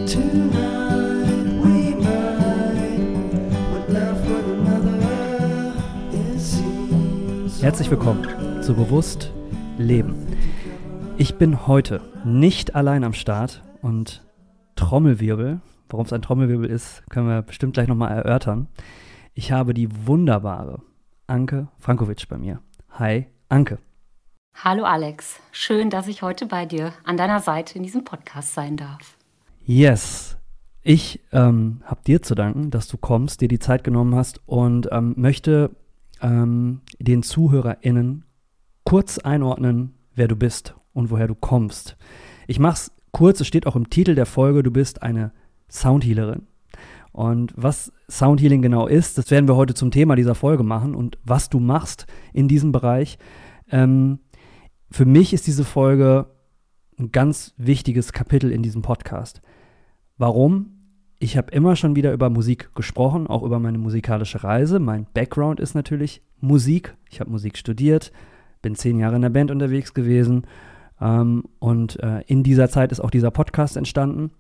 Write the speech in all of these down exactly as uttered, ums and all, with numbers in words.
Herzlich willkommen zu Bewusst Leben. Ich bin heute nicht allein am Start und Trommelwirbel, warum es ein Trommelwirbel ist, können wir bestimmt gleich nochmal erörtern. Ich habe die wunderbare Anke Frankovic bei mir. Hi, Anke. Hallo Alex, schön, dass ich heute bei dir an deiner Seite in diesem Podcast sein darf. Yes, ich ähm, habe dir zu danken, dass du kommst, dir die Zeit genommen hast und ähm, möchte ähm, den ZuhörerInnen kurz einordnen, wer du bist und woher du kommst. Ich mach's kurz, es steht auch im Titel der Folge, du bist eine Soundhealerin. Und was Soundhealing genau ist, das werden wir heute zum Thema dieser Folge machen und was du machst in diesem Bereich. Ähm, für mich ist diese Folge ein ganz wichtiges Kapitel in diesem Podcast. Warum? Ich habe immer schon wieder über Musik gesprochen, auch über meine musikalische Reise. Mein Background ist natürlich Musik. Ich habe Musik studiert, bin zehn Jahre in der Band unterwegs gewesen ähm, und äh, in dieser Zeit ist auch dieser Podcast entstanden.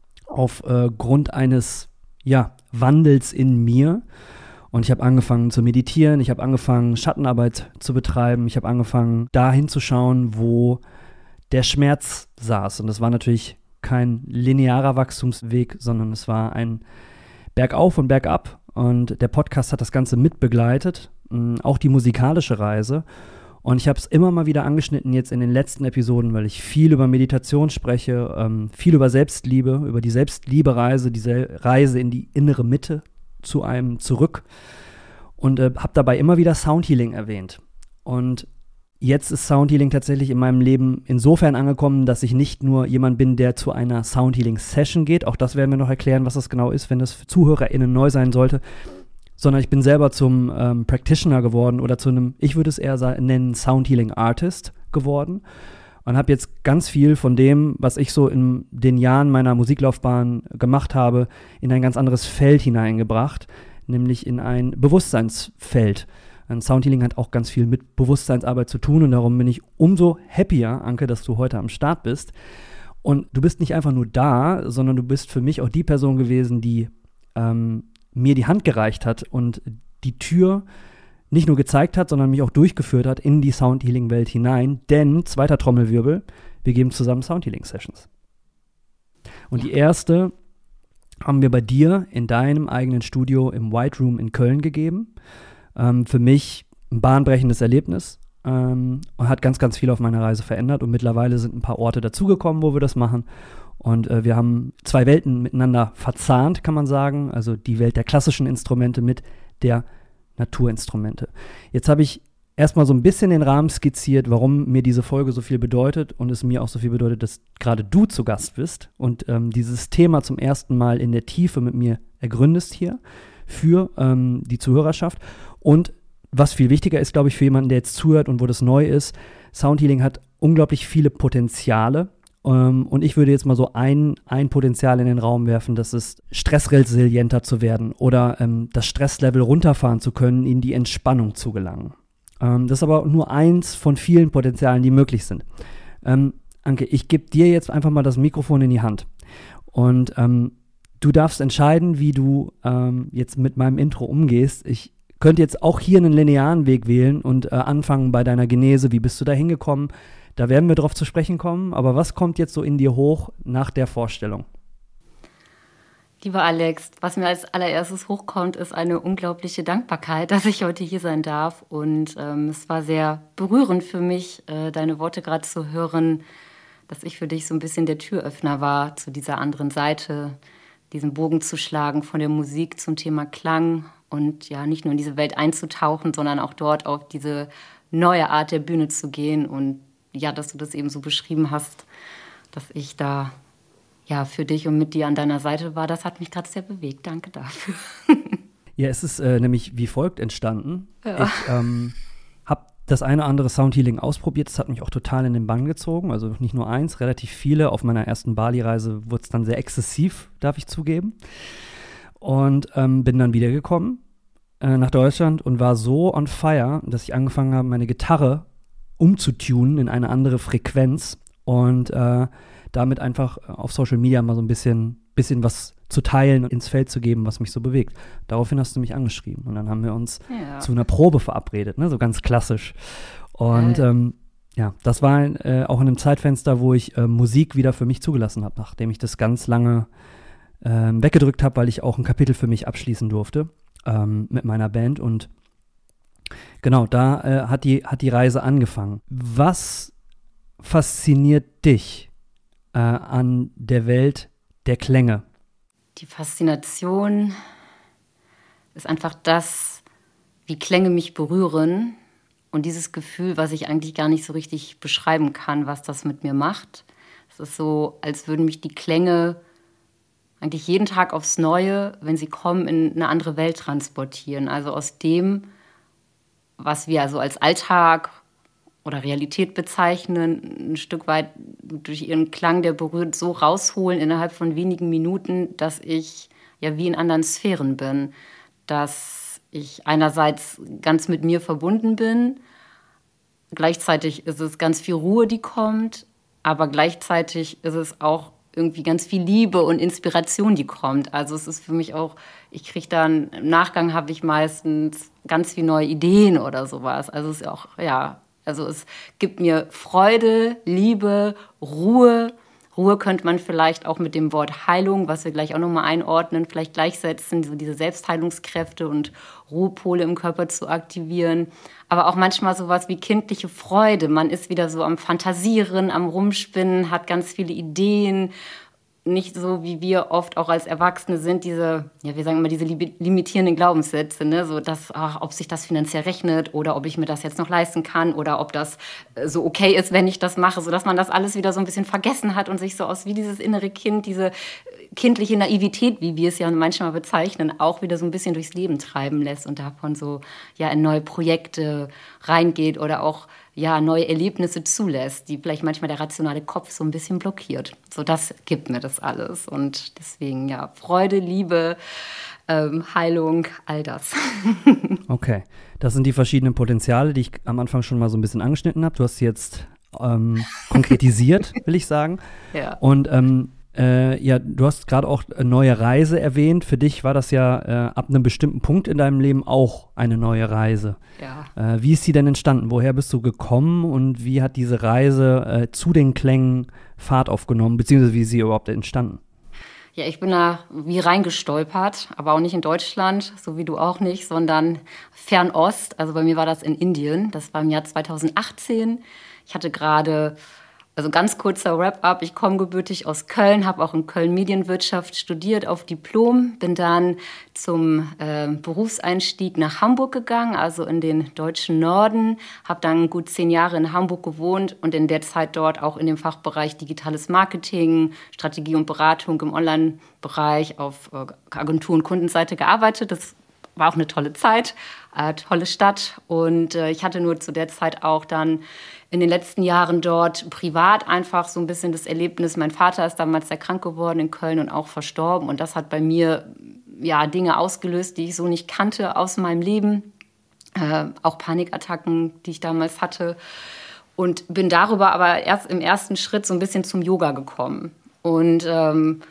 Aufgrund äh, eines ja, Wandels in mir. Und ich habe angefangen zu meditieren, ich habe angefangen, Schattenarbeit zu betreiben, ich habe angefangen, da hinzuschauen, wo der Schmerz saß. Und das war natürlich kein linearer Wachstumsweg, sondern es war ein Bergauf und Bergab. Und der Podcast hat das Ganze mitbegleitet, mh, auch die musikalische Reise. Und ich habe es immer mal wieder angeschnitten jetzt in den letzten Episoden, weil ich viel über Meditation spreche, ähm, viel über Selbstliebe, über die Selbstliebe-Reise, diese Reise in die innere Mitte zu einem zurück. Und äh, habe dabei immer wieder Soundhealing erwähnt. Und jetzt ist Soundhealing tatsächlich in meinem Leben insofern angekommen, dass ich nicht nur jemand bin, der zu einer Soundhealing-Session geht, auch das werden wir noch erklären, was das genau ist, wenn das für ZuhörerInnen neu sein sollte, sondern ich bin selber zum ähm, Practitioner geworden oder zu einem, ich würde es eher sa- nennen, Soundhealing-Artist geworden und habe jetzt ganz viel von dem, was ich so in den Jahren meiner Musiklaufbahn gemacht habe, in ein ganz anderes Feld hineingebracht, nämlich in ein Bewusstseinsfeld. Ein Soundhealing hat auch ganz viel mit Bewusstseinsarbeit zu tun und darum bin ich umso happier, Anke, dass du heute am Start bist. Und du bist nicht einfach nur da, sondern du bist für mich auch die Person gewesen, die ähm, mir die Hand gereicht hat und die Tür nicht nur gezeigt hat, sondern mich auch durchgeführt hat in die Soundhealing-Welt hinein. Denn, zweiter Trommelwirbel, wir geben zusammen Soundhealing-Sessions. Und ja. Die erste haben wir bei dir in deinem eigenen Studio im White Room in Köln gegeben. Ähm, für mich ein bahnbrechendes Erlebnis ähm, und hat ganz, ganz viel auf meiner Reise verändert. Und mittlerweile sind ein paar Orte dazugekommen, wo wir das machen. Und äh, wir haben zwei Welten miteinander verzahnt, kann man sagen. Also die Welt der klassischen Instrumente mit der Naturinstrumente. Jetzt habe ich erstmal so ein bisschen den Rahmen skizziert, warum mir diese Folge so viel bedeutet und es mir auch so viel bedeutet, dass gerade du zu Gast bist und ähm, dieses Thema zum ersten Mal in der Tiefe mit mir ergründest hier für ähm, die Zuhörerschaft. Und was viel wichtiger ist, glaube ich, für jemanden, der jetzt zuhört und wo das neu ist, Soundhealing hat unglaublich viele Potenziale. Ähm, und ich würde jetzt mal so ein, ein Potenzial in den Raum werfen, das ist, stressresilienter zu werden oder ähm, das Stresslevel runterfahren zu können, in die Entspannung zu gelangen. Ähm, das ist aber nur eins von vielen Potenzialen, die möglich sind. Ähm, Anke, ich gebe dir jetzt einfach mal das Mikrofon in die Hand. Und ähm, du darfst entscheiden, wie du ähm, jetzt mit meinem Intro umgehst. Ich könnte jetzt auch hier einen linearen Weg wählen und äh, anfangen bei deiner Genese. Wie bist du da hingekommen? Da werden wir drauf zu sprechen kommen. Aber was kommt jetzt so in dir hoch nach der Vorstellung? Lieber Alex, was mir als allererstes hochkommt, ist eine unglaubliche Dankbarkeit, dass ich heute hier sein darf. Und ähm, es war sehr berührend für mich, äh, deine Worte gerade zu hören, dass ich für dich so ein bisschen der Türöffner war zu dieser anderen Seite, diesen Bogen zu schlagen von der Musik zum Thema Klang und ja, nicht nur in diese Welt einzutauchen, sondern auch dort auf diese neue Art der Bühne zu gehen. Und ja, dass du das eben so beschrieben hast, dass ich da ja für dich und mit dir an deiner Seite war, das hat mich gerade sehr bewegt. Danke dafür. Ja, es ist äh, nämlich wie folgt entstanden. Ja. Ich ähm, habe das eine oder andere Soundhealing ausprobiert. Das hat mich auch total in den Bann gezogen. Also nicht nur eins, relativ viele. Auf meiner ersten Bali-Reise wurde es dann sehr exzessiv, darf ich zugeben. Und ähm, bin dann wiedergekommen äh, nach Deutschland und war so on fire, dass ich angefangen habe, meine Gitarre umzutunen in eine andere Frequenz und äh, damit einfach auf Social Media mal so ein bisschen bisschen was zu teilen und ins Feld zu geben, was mich so bewegt. Daraufhin hast du mich angeschrieben und dann haben wir uns ja. zu einer Probe verabredet, ne? So ganz klassisch. Und ja, ähm, ja das war äh, auch in einem Zeitfenster, wo ich äh, Musik wieder für mich zugelassen habe, nachdem ich das ganz lange äh, weggedrückt habe, weil ich auch ein Kapitel für mich abschließen durfte ähm, mit meiner Band. Und genau, da äh, hat, die, hat die Reise angefangen. Was fasziniert dich äh, an der Welt der Klänge? Die Faszination ist einfach das, wie Klänge mich berühren und dieses Gefühl, was ich eigentlich gar nicht so richtig beschreiben kann, was das mit mir macht. Es ist so, als würden mich die Klänge eigentlich jeden Tag aufs Neue, wenn sie kommen, in eine andere Welt transportieren. Also aus dem, was wir also als Alltag oder Realität bezeichnen, ein Stück weit durch ihren Klang, der berührt, so rausholen innerhalb von wenigen Minuten, dass ich ja wie in anderen Sphären bin. Dass ich einerseits ganz mit mir verbunden bin, gleichzeitig ist es ganz viel Ruhe, die kommt, aber gleichzeitig ist es auch irgendwie ganz viel Liebe und Inspiration, die kommt. Also es ist für mich auch, ich kriege dann, im Nachgang habe ich meistens ganz viele neue Ideen oder sowas. Also es ist auch, ja, also es gibt mir Freude, Liebe, Ruhe. Ruhe könnte man vielleicht auch mit dem Wort Heilung, was wir gleich auch nochmal einordnen, vielleicht gleichsetzen, so diese Selbstheilungskräfte und Ruhepole im Körper zu aktivieren. Aber auch manchmal sowas wie kindliche Freude. Man ist wieder so am Fantasieren, am Rumspinnen, hat ganz viele Ideen. Nicht so, wie wir oft auch als Erwachsene sind, diese, ja, wir sagen immer, diese limitierenden Glaubenssätze, ne? So, dass, ach, ob sich das finanziell rechnet oder ob ich mir das jetzt noch leisten kann oder ob das so okay ist, wenn ich das mache, sodass man das alles wieder so ein bisschen vergessen hat und sich so aus wie dieses innere Kind, diese kindliche Naivität, wie wir es ja manchmal bezeichnen, auch wieder so ein bisschen durchs Leben treiben lässt und davon so, ja, in neue Projekte reingeht oder auch ja, neue Erlebnisse zulässt, die vielleicht manchmal der rationale Kopf so ein bisschen blockiert. So, das gibt mir das alles. Und deswegen, ja, Freude, Liebe, ähm, Heilung, all das. Okay, das sind die verschiedenen Potenziale, die ich am Anfang schon mal so ein bisschen angeschnitten habe. Du hast sie jetzt ähm, konkretisiert, will ich sagen. Ja. Und ähm, Äh, ja, du hast gerade auch eine neue Reise erwähnt. Für dich war das ja äh, ab einem bestimmten Punkt in deinem Leben auch eine neue Reise. Ja. Äh, wie ist sie denn entstanden? Woher bist du gekommen und wie hat diese Reise äh, zu den Klängen Fahrt aufgenommen, beziehungsweise wie ist sie überhaupt entstanden? Ja, ich bin da wie reingestolpert, aber auch nicht in Deutschland, so wie du auch nicht, sondern Fernost. Also bei mir war das in Indien. Das war im Jahr zweitausendachtzehn. Ich hatte gerade... Also ganz kurzer Wrap-up, ich komme gebürtig aus Köln, habe auch in Köln Medienwirtschaft studiert auf Diplom, bin dann zum äh, Berufseinstieg nach Hamburg gegangen, also in den deutschen Norden, habe dann gut zehn Jahre in Hamburg gewohnt und in der Zeit dort auch in dem Fachbereich digitales Marketing, Strategie und Beratung im Online-Bereich auf äh, Agentur- und Kundenseite gearbeitet. Das war auch eine tolle Zeit, äh, tolle Stadt und äh, ich hatte nur zu der Zeit auch dann in den letzten Jahren dort privat einfach so ein bisschen das Erlebnis, mein Vater ist damals sehr krank geworden in Köln und auch verstorben. Und das hat bei mir ja Dinge ausgelöst, die ich so nicht kannte aus meinem Leben. Äh, auch Panikattacken, die ich damals hatte. Und bin darüber aber erst im ersten Schritt so ein bisschen zum Yoga gekommen. Und ähm,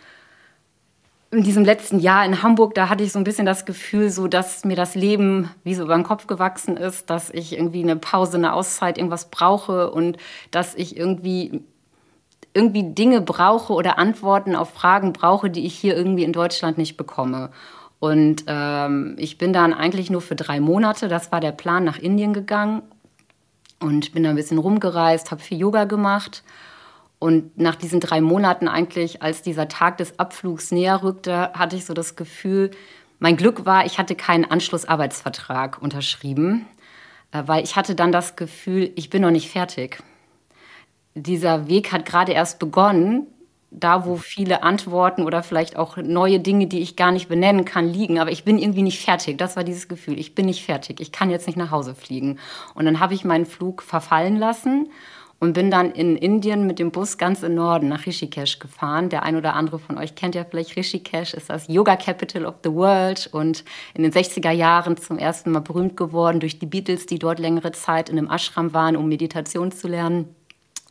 in diesem letzten Jahr in Hamburg, da hatte ich so ein bisschen das Gefühl, so dass mir das Leben wie so über den Kopf gewachsen ist, dass ich irgendwie eine Pause, eine Auszeit, irgendwas brauche und dass ich irgendwie, irgendwie Dinge brauche oder Antworten auf Fragen brauche, die ich hier irgendwie in Deutschland nicht bekomme. Und ähm, ich bin dann eigentlich nur für drei Monate, das war der Plan, nach Indien gegangen und bin da ein bisschen rumgereist, habe viel Yoga gemacht. Und nach diesen drei Monaten eigentlich, als dieser Tag des Abflugs näher rückte, hatte ich so das Gefühl, mein Glück war, ich hatte keinen Anschlussarbeitsvertrag unterschrieben, weil ich hatte dann das Gefühl, ich bin noch nicht fertig. Dieser Weg hat gerade erst begonnen, da wo viele Antworten oder vielleicht auch neue Dinge, die ich gar nicht benennen kann, liegen. Aber ich bin irgendwie nicht fertig. Das war dieses Gefühl, ich bin nicht fertig. Ich kann jetzt nicht nach Hause fliegen. Und dann habe ich meinen Flug verfallen lassen und bin dann in Indien mit dem Bus ganz im Norden nach Rishikesh gefahren. Der ein oder andere von euch kennt ja vielleicht Rishikesh, ist das Yoga Capital of the World und in den sechziger Jahren zum ersten Mal berühmt geworden durch die Beatles, die dort längere Zeit in einem Ashram waren, um Meditation zu lernen.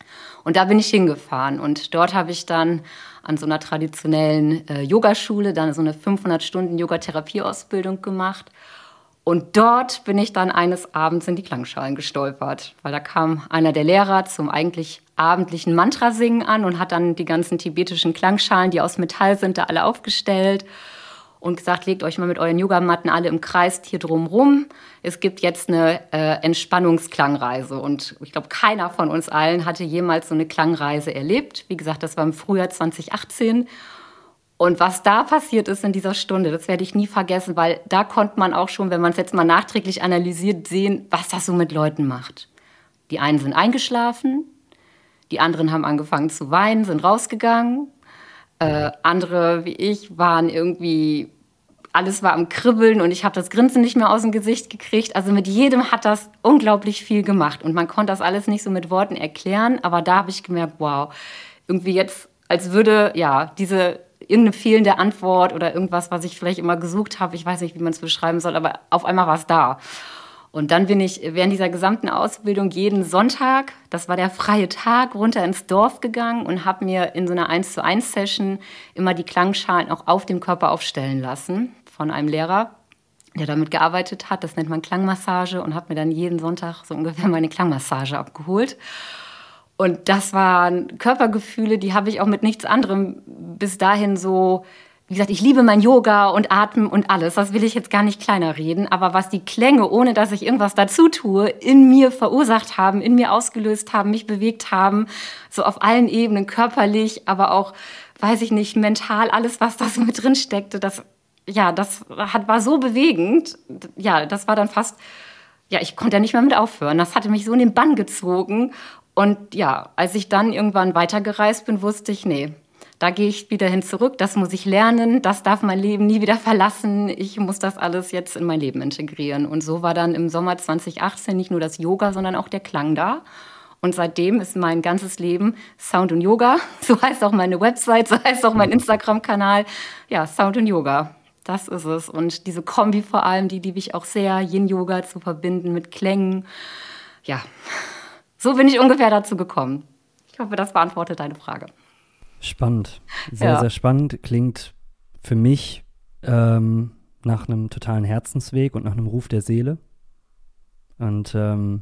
Und da bin ich hingefahren und dort habe ich dann an so einer traditionellen äh, Yogaschule dann so eine fünfhundert Stunden Yogatherapieausbildung gemacht. Und dort bin ich dann eines Abends in die Klangschalen gestolpert, weil da kam einer der Lehrer zum eigentlich abendlichen Mantrasingen an und hat dann die ganzen tibetischen Klangschalen, die aus Metall sind, da alle aufgestellt und gesagt, legt euch mal mit euren Yogamatten alle im Kreis hier drumrum. Es gibt jetzt eine äh, Entspannungsklangreise. Und ich glaube, keiner von uns allen hatte jemals so eine Klangreise erlebt. Wie gesagt, das war im Frühjahr zwanzig achtzehn. Und was da passiert ist in dieser Stunde, das werde ich nie vergessen, weil da konnte man auch schon, wenn man es jetzt mal nachträglich analysiert, sehen, was das so mit Leuten macht. Die einen sind eingeschlafen, die anderen haben angefangen zu weinen, sind rausgegangen. Äh, andere, wie ich, waren irgendwie, alles war am Kribbeln und ich habe das Grinsen nicht mehr aus dem Gesicht gekriegt. Also mit jedem hat das unglaublich viel gemacht. Und man konnte das alles nicht so mit Worten erklären, aber da habe ich gemerkt, wow, irgendwie jetzt, als würde, ja, diese irgendeine fehlende Antwort oder irgendwas, was ich vielleicht immer gesucht habe, ich weiß nicht, wie man es beschreiben soll, aber auf einmal war es da. Und dann bin ich während dieser gesamten Ausbildung jeden Sonntag, das war der freie Tag, runter ins Dorf gegangen und habe mir in so einer eins zu eins Session immer die Klangschalen auch auf dem Körper aufstellen lassen von einem Lehrer, der damit gearbeitet hat. Das nennt man Klangmassage und habe mir dann jeden Sonntag so ungefähr meine Klangmassage abgeholt. Und das waren Körpergefühle, die habe ich auch mit nichts anderem bis dahin so, wie gesagt, ich liebe mein Yoga und Atmen und alles. Das will ich jetzt gar nicht kleiner reden. Aber was die Klänge, ohne dass ich irgendwas dazu tue, in mir verursacht haben, in mir ausgelöst haben, mich bewegt haben, so auf allen Ebenen, körperlich, aber auch, weiß ich nicht, mental, alles, was da so mit drin steckte, das, ja, das hat, war so bewegend. Ja, das war dann fast, ja, ich konnte ja nicht mehr mit aufhören. Das hatte mich so in den Bann gezogen. Und ja, als ich dann irgendwann weitergereist bin, wusste ich, nee, da gehe ich wieder hin zurück, das muss ich lernen, das darf mein Leben nie wieder verlassen, ich muss das alles jetzt in mein Leben integrieren. Und so war dann im Sommer zwanzig achtzehn nicht nur das Yoga, sondern auch der Klang da. Und seitdem ist mein ganzes Leben Sound und Yoga, so heißt auch meine Website, so heißt auch mein Instagram-Kanal, ja, Sound und Yoga. Das ist es. Und diese Kombi vor allem, die liebe ich auch sehr, Yin-Yoga zu verbinden mit Klängen. Ja, so bin ich ungefähr dazu gekommen. Ich hoffe, das beantwortet deine Frage. Spannend. Sehr, ja. sehr spannend. Klingt für mich ähm, nach einem totalen Herzensweg und nach einem Ruf der Seele. Und ähm,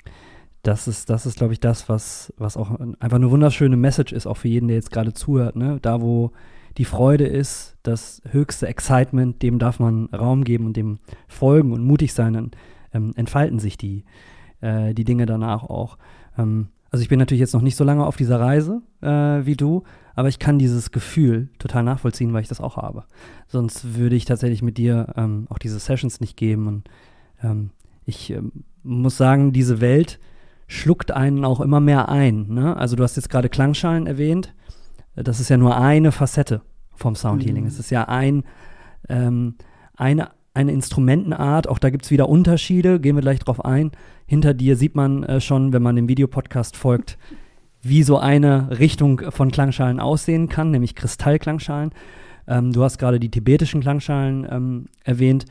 das ist, das ist, glaube ich, das, was, was auch einfach eine wunderschöne Message ist, auch für jeden, der jetzt gerade zuhört. Ne? Da, wo die Freude ist, das höchste Excitement, dem darf man Raum geben und dem folgen und mutig sein, dann ähm, entfalten sich die äh, die Dinge danach auch. Ähm, also ich bin natürlich jetzt noch nicht so lange auf dieser Reise äh, wie du, aber ich kann dieses Gefühl total nachvollziehen, weil ich das auch habe. Sonst würde ich tatsächlich mit dir ähm, auch diese Sessions nicht geben. Und ähm, ich ähm, muss sagen, diese Welt schluckt einen auch immer mehr ein. Ne? Also du hast jetzt gerade Klangschalen erwähnt. Das ist ja nur eine Facette vom Soundhealing. Mhm. Es ist ja ein, ähm, eine eine Instrumentenart, auch da gibt es wieder Unterschiede, gehen wir gleich drauf ein. Hinter dir sieht man äh, schon, wenn man dem Videopodcast folgt, wie so eine Richtung von Klangschalen aussehen kann, nämlich Kristallklangschalen. Ähm, du hast gerade die tibetischen Klangschalen ähm, erwähnt.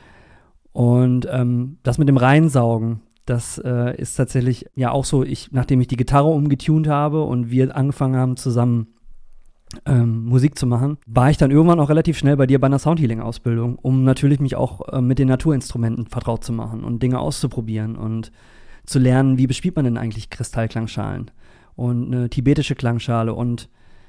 Und ähm, das mit dem Reinsaugen, das äh, ist tatsächlich ja auch so, ich, nachdem ich die Gitarre umgetunt habe und wir angefangen haben zusammen Ähm, Musik zu machen, war ich dann irgendwann auch relativ schnell bei dir bei einer Soundhealing-Ausbildung, um natürlich mich auch äh, mit den Naturinstrumenten vertraut zu machen und Dinge auszuprobieren und zu lernen, wie bespielt man denn eigentlich Kristallklangschalen und eine tibetische Klangschale. Und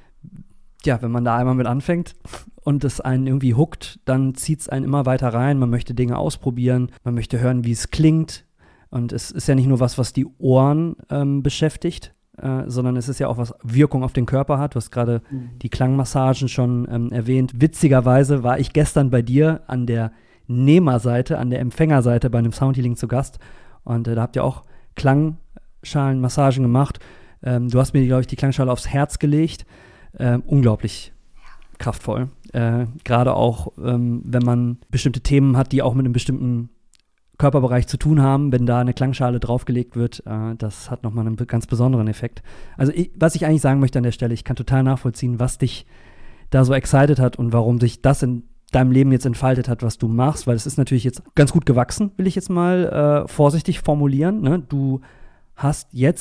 ja, wenn man da einmal mit anfängt und es einen irgendwie hookt, dann zieht es einen immer weiter rein. Man möchte Dinge ausprobieren, man möchte hören, wie es klingt. Und es ist ja nicht nur was, was die Ohren ähm, beschäftigt, Äh, sondern es ist ja auch, was Wirkung auf den Körper hat. Du hast gerade mhm. die Klangmassagen schon ähm, erwähnt. Witzigerweise war ich gestern bei dir an der Nehmerseite, an der Empfängerseite bei einem Soundhealing zu Gast. Und äh, da habt ihr auch Klangschalenmassagen gemacht. Ähm, du hast mir, glaube ich, die Klangschale aufs Herz gelegt. Ähm, unglaublich kraftvoll. Äh, gerade auch, ähm, wenn man bestimmte Themen hat, die auch mit einem bestimmten Körperbereich zu tun haben, wenn da eine Klangschale draufgelegt wird, äh, das hat nochmal einen ganz besonderen Effekt. Also ich, was ich eigentlich sagen möchte an der Stelle, ich kann total nachvollziehen, was dich da so excited hat und warum sich das in deinem Leben jetzt entfaltet hat, was du machst, weil es ist natürlich jetzt ganz gut gewachsen, will ich jetzt mal äh, vorsichtig formulieren. Ne? Du hast jetzt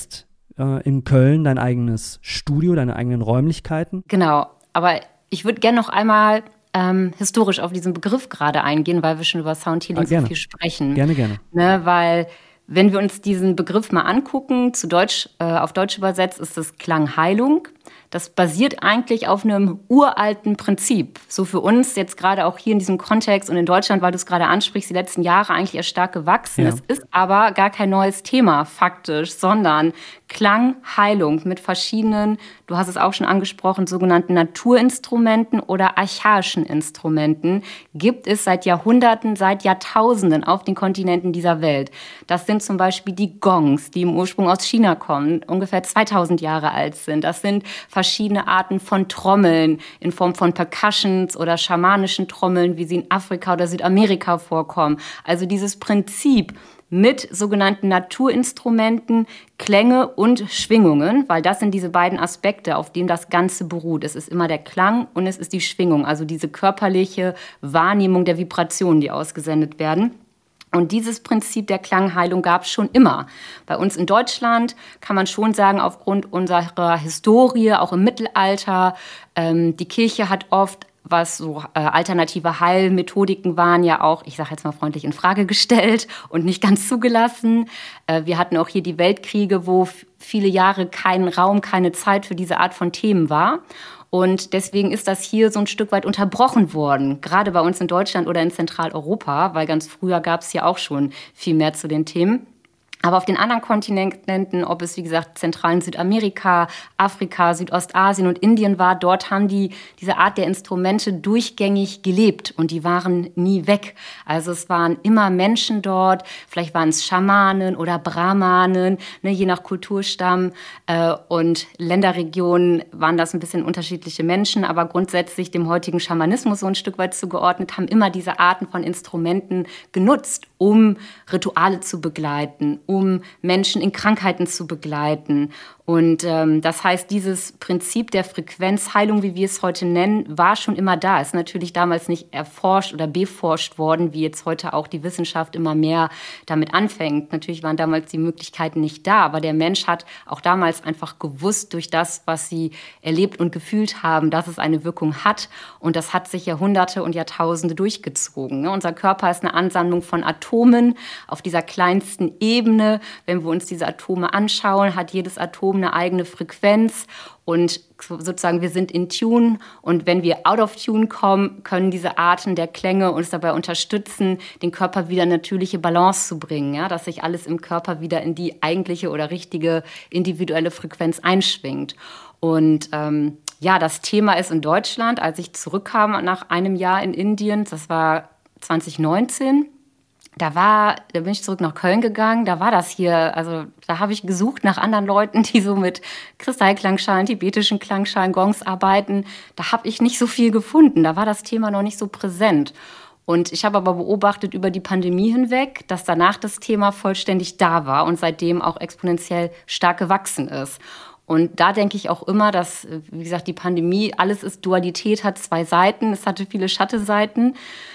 äh, in Köln dein eigenes Studio, deine eigenen Räumlichkeiten. Genau, aber ich würde gerne noch einmal ähm, historisch auf diesen Begriff gerade eingehen, weil wir schon über Soundhealing ah, so viel sprechen. Gerne, gerne. Ne, weil wenn wir uns diesen Begriff mal angucken, zu Deutsch, äh, auf Deutsch übersetzt ist es Klangheilung. Das basiert eigentlich auf einem uralten Prinzip. So für uns jetzt gerade auch hier in diesem Kontext und in Deutschland, weil du es gerade ansprichst, die letzten Jahre eigentlich erst stark gewachsen. Ja. Es ist aber gar kein neues Thema faktisch, sondern Klangheilung mit verschiedenen, du hast es auch schon angesprochen, sogenannten Naturinstrumenten oder archaischen Instrumenten gibt es seit Jahrhunderten, seit Jahrtausenden auf den Kontinenten dieser Welt. Das sind zum Beispiel die Gongs, die im Ursprung aus China kommen, ungefähr zweitausend Jahre alt sind. Das sind verschiedene Arten von Trommeln in Form von Percussions oder schamanischen Trommeln, wie sie in Afrika oder Südamerika vorkommen. Also dieses Prinzip mit sogenannten Naturinstrumenten, Klänge und Schwingungen, weil das sind diese beiden Aspekte, auf denen das Ganze beruht. Es ist immer der Klang und es ist die Schwingung, also diese körperliche Wahrnehmung der Vibrationen, die ausgesendet werden. Und dieses Prinzip der Klangheilung gab es schon immer. Bei uns in Deutschland kann man schon sagen, aufgrund unserer Historie, auch im Mittelalter, ähm, die Kirche hat oft, was so äh, alternative Heilmethodiken waren, ja auch, ich sage jetzt mal freundlich, in Frage gestellt und nicht ganz zugelassen. Äh, wir hatten auch hier die Weltkriege, wo f- viele Jahre kein Raum, keine Zeit für diese Art von Themen war. Und deswegen ist das hier so ein Stück weit unterbrochen worden, gerade bei uns in Deutschland oder in Zentraleuropa, weil ganz früher gab es ja auch schon viel mehr zu den Themen. Aber auf den anderen Kontinenten, ob es wie gesagt Zentral- Südamerika, Afrika, Südostasien und Indien war, dort haben die diese Art der Instrumente durchgängig gelebt und die waren nie weg. Also es waren immer Menschen dort, vielleicht waren es Schamanen oder Brahmanen, ne, je nach Kulturstamm äh, und Länderregionen waren das ein bisschen unterschiedliche Menschen, aber grundsätzlich dem heutigen Schamanismus so ein Stück weit zugeordnet, haben immer diese Arten von Instrumenten genutzt, um Rituale zu begleiten, um Menschen in Krankheiten zu begleiten. Und ähm, das heißt, dieses Prinzip der Frequenzheilung, wie wir es heute nennen, war schon immer da. Ist natürlich damals nicht erforscht oder beforscht worden, wie jetzt heute auch die Wissenschaft immer mehr damit anfängt. Natürlich waren damals die Möglichkeiten nicht da, aber der Mensch hat auch damals einfach gewusst durch das, was sie erlebt und gefühlt haben, dass es eine Wirkung hat. Und das hat sich Jahrhunderte und Jahrtausende durchgezogen. Ne? Unser Körper ist eine Ansammlung von Atomen auf dieser kleinsten Ebene. Wenn wir uns diese Atome anschauen, hat jedes Atom eine eigene Frequenz und sozusagen wir sind in Tune und wenn wir out of Tune kommen, können diese Arten der Klänge uns dabei unterstützen, den Körper wieder in natürliche Balance zu bringen, ja, dass sich alles im Körper wieder in die eigentliche oder richtige individuelle Frequenz einschwingt. Und ähm, ja, das Thema ist in Deutschland, als ich zurückkam nach einem Jahr in Indien, das war zwanzig neunzehn, Da war, da bin ich zurück nach Köln gegangen, da war das hier, also da habe ich gesucht nach anderen Leuten, die so mit Kristallklangschalen, tibetischen Klangschalen, Gongs arbeiten. Da habe ich nicht so viel gefunden, da war das Thema noch nicht so präsent. Und ich habe aber beobachtet über die Pandemie hinweg, dass danach das Thema vollständig da war und seitdem auch exponentiell stark gewachsen ist. Und da denke ich auch immer, dass, wie gesagt, die Pandemie, alles ist Dualität, hat zwei Seiten, es hatte viele Schattenseiten.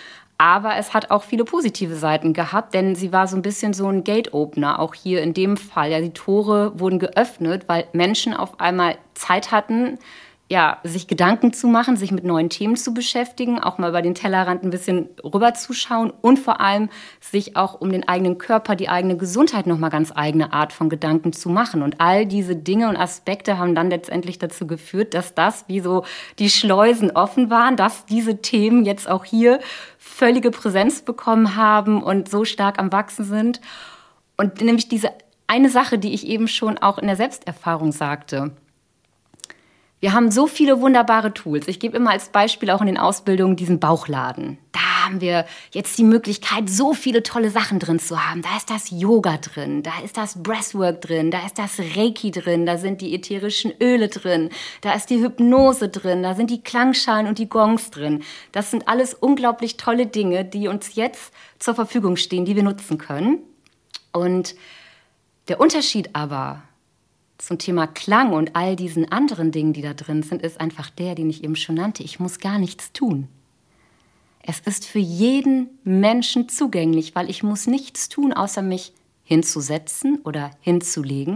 Aber es hat auch viele positive Seiten gehabt, denn sie war so ein bisschen so ein Gate-Opener, auch hier in dem Fall. Ja, die Tore wurden geöffnet, weil Menschen auf einmal Zeit hatten, ja, sich Gedanken zu machen, sich mit neuen Themen zu beschäftigen, auch mal über den Tellerrand ein bisschen rüberzuschauen und vor allem sich auch um den eigenen Körper, die eigene Gesundheit noch mal ganz eigene Art von Gedanken zu machen. Und all diese Dinge und Aspekte haben dann letztendlich dazu geführt, dass das wie so die Schleusen offen waren, dass diese Themen jetzt auch hier völlige Präsenz bekommen haben und so stark am Wachsen sind. Und nämlich diese eine Sache, die ich eben schon auch in der Selbsterfahrung sagte. Wir haben so viele wunderbare Tools. Ich gebe immer als Beispiel auch in den Ausbildungen diesen Bauchladen. Da haben wir jetzt die Möglichkeit, so viele tolle Sachen drin zu haben. Da ist das Yoga drin, da ist das Breathwork drin, da ist das Reiki drin, da sind die ätherischen Öle drin, da ist die Hypnose drin, da sind die Klangschalen und die Gongs drin. Das sind alles unglaublich tolle Dinge, die uns jetzt zur Verfügung stehen, die wir nutzen können. Und der Unterschied aber zum Thema Klang und all diesen anderen Dingen, die da drin sind, ist einfach der, den ich eben schon nannte. Ich muss gar nichts tun. Es ist für jeden Menschen zugänglich, weil ich muss nichts tun, außer mich hinzusetzen oder hinzulegen,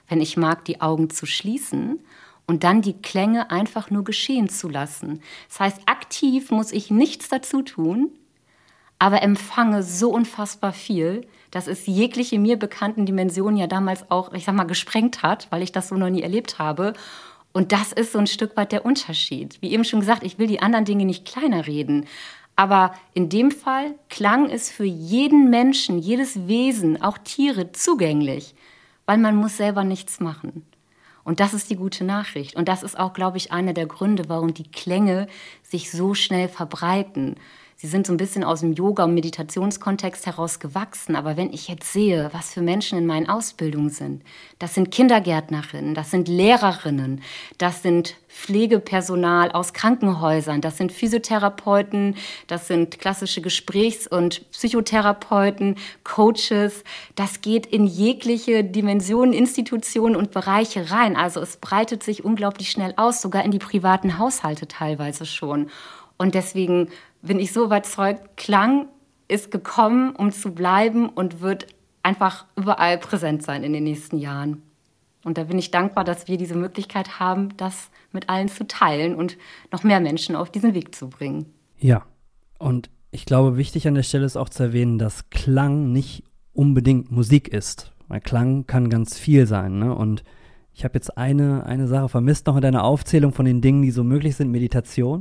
wenn ich mag, die Augen zu schließen und dann die Klänge einfach nur geschehen zu lassen. Das heißt, aktiv muss ich nichts dazu tun, aber empfange so unfassbar viel, dass es jegliche mir bekannten Dimensionen ja damals auch, ich sag mal, gesprengt hat, weil ich das so noch nie erlebt habe. Und das ist so ein Stück weit der Unterschied. Wie eben schon gesagt, ich will die anderen Dinge nicht kleiner reden. Aber in dem Fall, Klang ist für jeden Menschen, jedes Wesen, auch Tiere, zugänglich, weil man muss selber nichts machen. Und das ist die gute Nachricht. Und das ist auch, glaube ich, einer der Gründe, warum die Klänge sich so schnell verbreiten. Sie sind so ein bisschen aus dem Yoga- und Meditationskontext heraus gewachsen. Aber wenn ich jetzt sehe, was für Menschen in meinen Ausbildungen sind, das sind Kindergärtnerinnen, das sind Lehrerinnen, das sind Pflegepersonal aus Krankenhäusern, das sind Physiotherapeuten, das sind klassische Gesprächs- und Psychotherapeuten, Coaches. Das geht in jegliche Dimensionen, Institutionen und Bereiche rein. Also es breitet sich unglaublich schnell aus, sogar in die privaten Haushalte teilweise schon. Und deswegen bin ich so überzeugt, Klang ist gekommen, um zu bleiben und wird einfach überall präsent sein in den nächsten Jahren. Und da bin ich dankbar, dass wir diese Möglichkeit haben, das mit allen zu teilen und noch mehr Menschen auf diesen Weg zu bringen. Ja, und ich glaube, wichtig an der Stelle ist auch zu erwähnen, dass Klang nicht unbedingt Musik ist. Weil Klang kann ganz viel sein, ne? Und ich habe jetzt eine, eine Sache vermisst noch in deiner Aufzählung von den Dingen, die so möglich sind. Meditation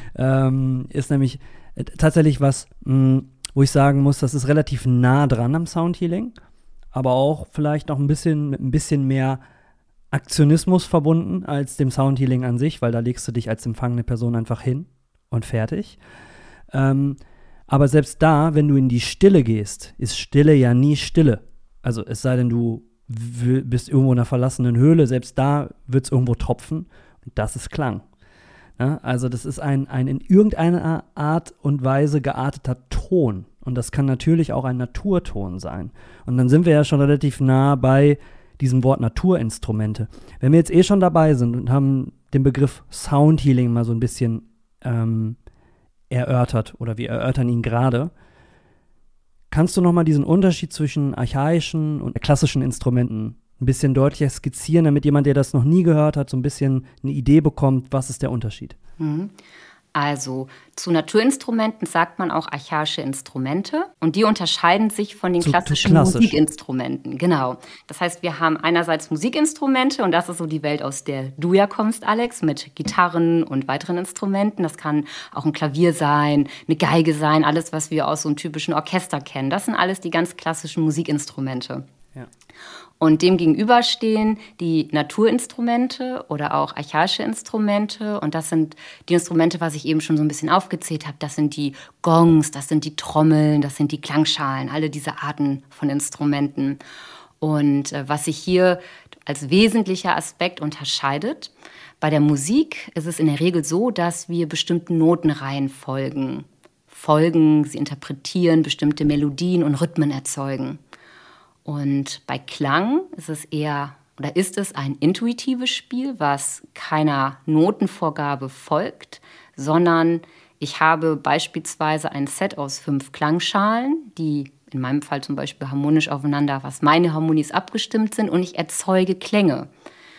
ähm, ist nämlich äh, tatsächlich was, mh, wo ich sagen muss, das ist relativ nah dran am Soundhealing, aber auch vielleicht noch ein bisschen mit ein bisschen mehr Aktionismus verbunden als dem Soundhealing an sich, weil da legst du dich als empfangene Person einfach hin und fertig. Ähm, aber selbst da, wenn du in die Stille gehst, ist Stille ja nie Stille. Also es sei denn, du w- bist irgendwo in einer verlassenen Höhle, selbst da wird es irgendwo tropfen und das ist Klang. Ja, also das ist ein, ein in irgendeiner Art und Weise gearteter Ton und das kann natürlich auch ein Naturton sein. Und dann sind wir ja schon relativ nah bei diesem Wort Naturinstrumente. Wenn wir jetzt eh schon dabei sind und haben den Begriff Soundhealing mal so ein bisschen ähm, erörtert oder wir erörtern ihn gerade, kannst du nochmal diesen Unterschied zwischen archaischen und klassischen Instrumenten ein bisschen deutlicher skizzieren, damit jemand, der das noch nie gehört hat, so ein bisschen eine Idee bekommt, was ist der Unterschied? Also zu Naturinstrumenten sagt man auch archaische Instrumente und die unterscheiden sich von den Zu- zu klassischen klassisch. Musikinstrumenten. Genau. Das heißt, wir haben einerseits Musikinstrumente und das ist so die Welt, aus der du ja kommst, Alex, mit Gitarren und weiteren Instrumenten. Das kann auch ein Klavier sein, eine Geige sein, alles, was wir aus so einem typischen Orchester kennen. Das sind alles die ganz klassischen Musikinstrumente. Ja. Und dem gegenüber stehen die Naturinstrumente oder auch archaische Instrumente. Und das sind die Instrumente, was ich eben schon so ein bisschen aufgezählt habe. Das sind die Gongs, das sind die Trommeln, das sind die Klangschalen, alle diese Arten von Instrumenten. Und äh, was sich hier als wesentlicher Aspekt unterscheidet, bei der Musik ist es in der Regel so, dass wir bestimmten Notenreihen folgen. Folgen, sie interpretieren, bestimmte Melodien und Rhythmen erzeugen. Und bei Klang ist es eher, oder ist es ein intuitives Spiel, was keiner Notenvorgabe folgt, sondern ich habe beispielsweise ein Set aus fünf Klangschalen, die in meinem Fall zum Beispiel harmonisch aufeinander, was meine Harmonies abgestimmt sind, und ich erzeuge Klänge.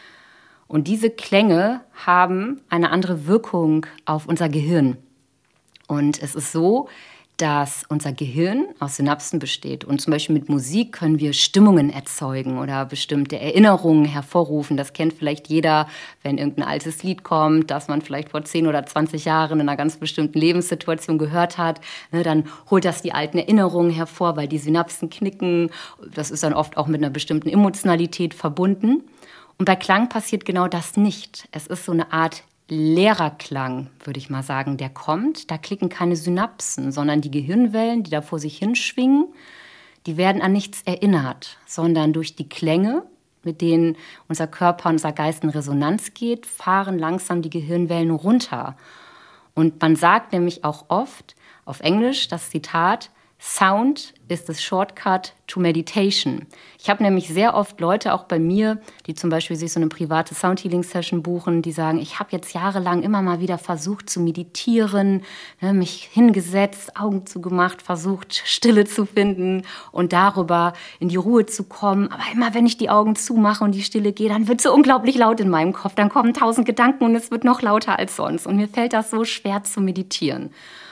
Und diese Klänge haben eine andere Wirkung auf unser Gehirn. Und es ist so, dass unser Gehirn aus Synapsen besteht. Und zum Beispiel mit Musik können wir Stimmungen erzeugen oder bestimmte Erinnerungen hervorrufen. Das kennt vielleicht jeder, wenn irgendein altes Lied kommt, das man vielleicht vor zehn oder zwanzig Jahren in einer ganz bestimmten Lebenssituation gehört hat. Ne, dann holt das die alten Erinnerungen hervor, weil die Synapsen knicken. Das ist dann oft auch mit einer bestimmten Emotionalität verbunden. Und bei Klang passiert genau das nicht. Es ist so eine Art leerer Klang, würde ich mal sagen, der kommt. Da klicken keine Synapsen, sondern die Gehirnwellen, die da vor sich hinschwingen, die werden an nichts erinnert, sondern durch die Klänge, mit denen unser Körper und unser Geist in Resonanz geht, fahren langsam die Gehirnwellen runter. Und man sagt nämlich auch oft auf Englisch das Zitat, Sound is the shortcut to meditation. Ich habe nämlich sehr oft Leute, auch bei mir, die zum Beispiel sich so eine private Soundhealing-Session buchen, die sagen, ich habe jetzt jahrelang immer mal wieder versucht zu meditieren, ne, mich hingesetzt, Augen zugemacht, versucht, Stille zu finden und darüber in die Ruhe zu kommen. Aber immer, wenn ich die Augen zumache und die Stille gehe, dann wird es so unglaublich laut in meinem Kopf. Dann kommen tausend Gedanken und es wird noch lauter als sonst. Und mir fällt das so schwer zu meditieren.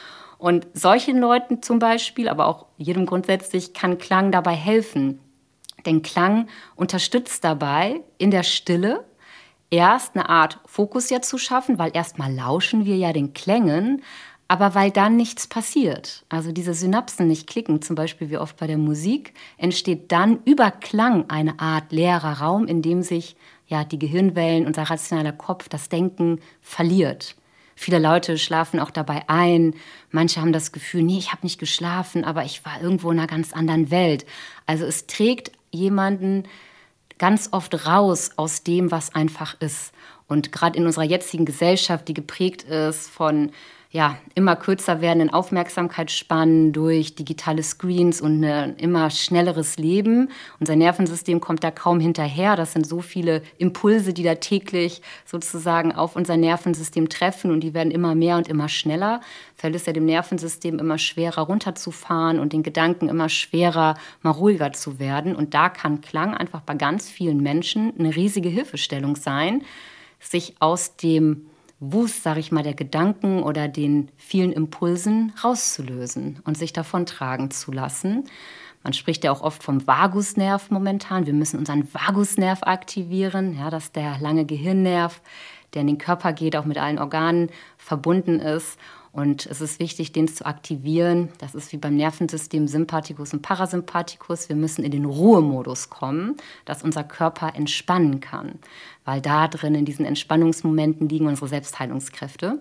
Und solchen Leuten zum Beispiel, aber auch jedem grundsätzlich, kann Klang dabei helfen. Denn Klang unterstützt dabei, in der Stille erst eine Art Fokus ja zu schaffen, weil erstmal lauschen wir ja den Klängen, aber weil dann nichts passiert. Also diese Synapsen nicht klicken, zum Beispiel wie oft bei der Musik, entsteht dann über Klang eine Art leerer Raum, in dem sich ja die Gehirnwellen, unser rationaler Kopf, das Denken verliert. Viele Leute schlafen auch dabei ein. Manche haben das Gefühl, nee, ich habe nicht geschlafen, aber ich war irgendwo in einer ganz anderen Welt. Also es trägt jemanden ganz oft raus aus dem, was einfach ist. Und gerade in unserer jetzigen Gesellschaft, die geprägt ist von ja, immer kürzer werdenden Aufmerksamkeitsspannen durch digitale Screens und ein immer schnelleres Leben. Unser Nervensystem kommt da kaum hinterher. Das sind so viele Impulse, die da täglich sozusagen auf unser Nervensystem treffen und die werden immer mehr und immer schneller. Fällt es ja dem Nervensystem immer schwerer runterzufahren und den Gedanken immer schwerer, mal ruhiger zu werden. Und da kann Klang einfach bei ganz vielen Menschen eine riesige Hilfestellung sein, sich aus dem Wust, sage ich mal, der Gedanken oder den vielen Impulsen rauszulösen und sich davontragen zu lassen. Man spricht ja auch oft vom Vagusnerv momentan. Wir müssen unseren Vagusnerv aktivieren. Ja, das ist der lange Gehirnnerv, der in den Körper geht, auch mit allen Organen verbunden ist. Und es ist wichtig, den zu aktivieren. Das ist wie beim Nervensystem Sympathikus und Parasympathikus. Wir müssen in den Ruhemodus kommen, dass unser Körper entspannen kann. Weil da drin in diesen Entspannungsmomenten liegen unsere Selbstheilungskräfte.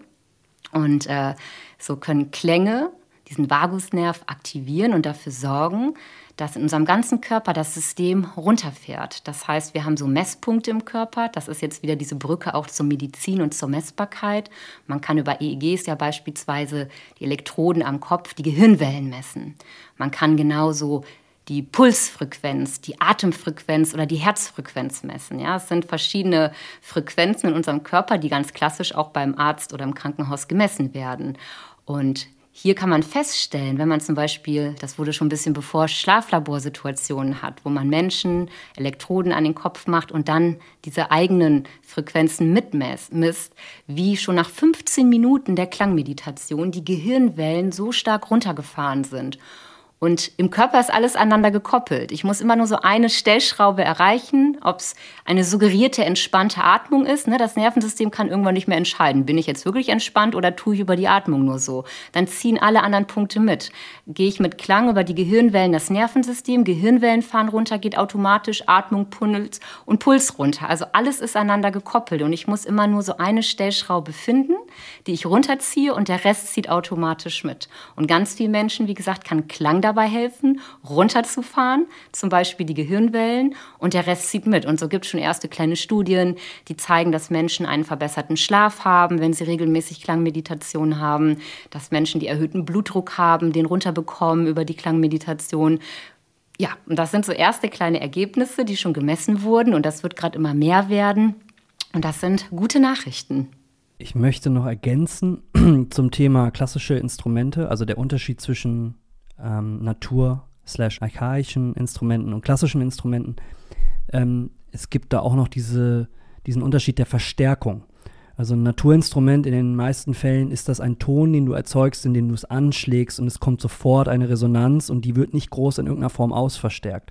Und äh, so können Klänge diesen Vagusnerv aktivieren und dafür sorgen, dass in unserem ganzen Körper das System runterfährt. Das heißt, wir haben so Messpunkte im Körper. Das ist jetzt wieder diese Brücke auch zur Medizin und zur Messbarkeit. Man kann über E E Gs ja beispielsweise die Elektroden am Kopf, die Gehirnwellen messen. Man kann genauso die Pulsfrequenz, die Atemfrequenz oder die Herzfrequenz messen. Ja, es sind verschiedene Frequenzen in unserem Körper, die ganz klassisch auch beim Arzt oder im Krankenhaus gemessen werden. Und hier kann man feststellen, wenn man zum Beispiel, das wurde schon ein bisschen bevor, Schlaflaborsituationen hat, wo man Menschen Elektroden an den Kopf macht und dann diese eigenen Frequenzen mitmisst, wie schon nach fünfzehn Minuten der Klangmeditation die Gehirnwellen so stark runtergefahren sind. Und im Körper ist alles aneinander gekoppelt. Ich muss immer nur so eine Stellschraube erreichen, ob es eine suggerierte, entspannte Atmung ist. Ne? Das Nervensystem kann irgendwann nicht mehr entscheiden, bin ich jetzt wirklich entspannt oder tue ich über die Atmung nur so. Dann ziehen alle anderen Punkte mit. Gehe ich mit Klang über die Gehirnwellen das Nervensystem, Gehirnwellen fahren runter, geht automatisch Atmung, Puls und Puls runter. Also alles ist aneinander gekoppelt und ich muss immer nur so eine Stellschraube finden, die ich runterziehe und der Rest zieht automatisch mit. Und ganz viele Menschen, wie gesagt, kann Klang dabei helfen, runterzufahren, zum Beispiel die Gehirnwellen und der Rest zieht mit. Und so gibt es schon erste kleine Studien, die zeigen, dass Menschen einen verbesserten Schlaf haben, wenn sie regelmäßig Klangmeditation haben, dass Menschen, die erhöhten Blutdruck haben, den runterbekommen über die Klangmeditation. Ja, und das sind so erste kleine Ergebnisse, die schon gemessen wurden und das wird gerade immer mehr werden. Und das sind gute Nachrichten. Ich möchte noch ergänzen zum Thema klassische Instrumente, also der Unterschied zwischen ähm, Natur- slash archaischen Instrumenten und klassischen Instrumenten. Ähm, es gibt da auch noch diese, diesen Unterschied der Verstärkung. Also ein Naturinstrument, in den meisten Fällen ist das ein Ton, den du erzeugst, indem du es anschlägst und es kommt sofort eine Resonanz und die wird nicht groß in irgendeiner Form ausverstärkt.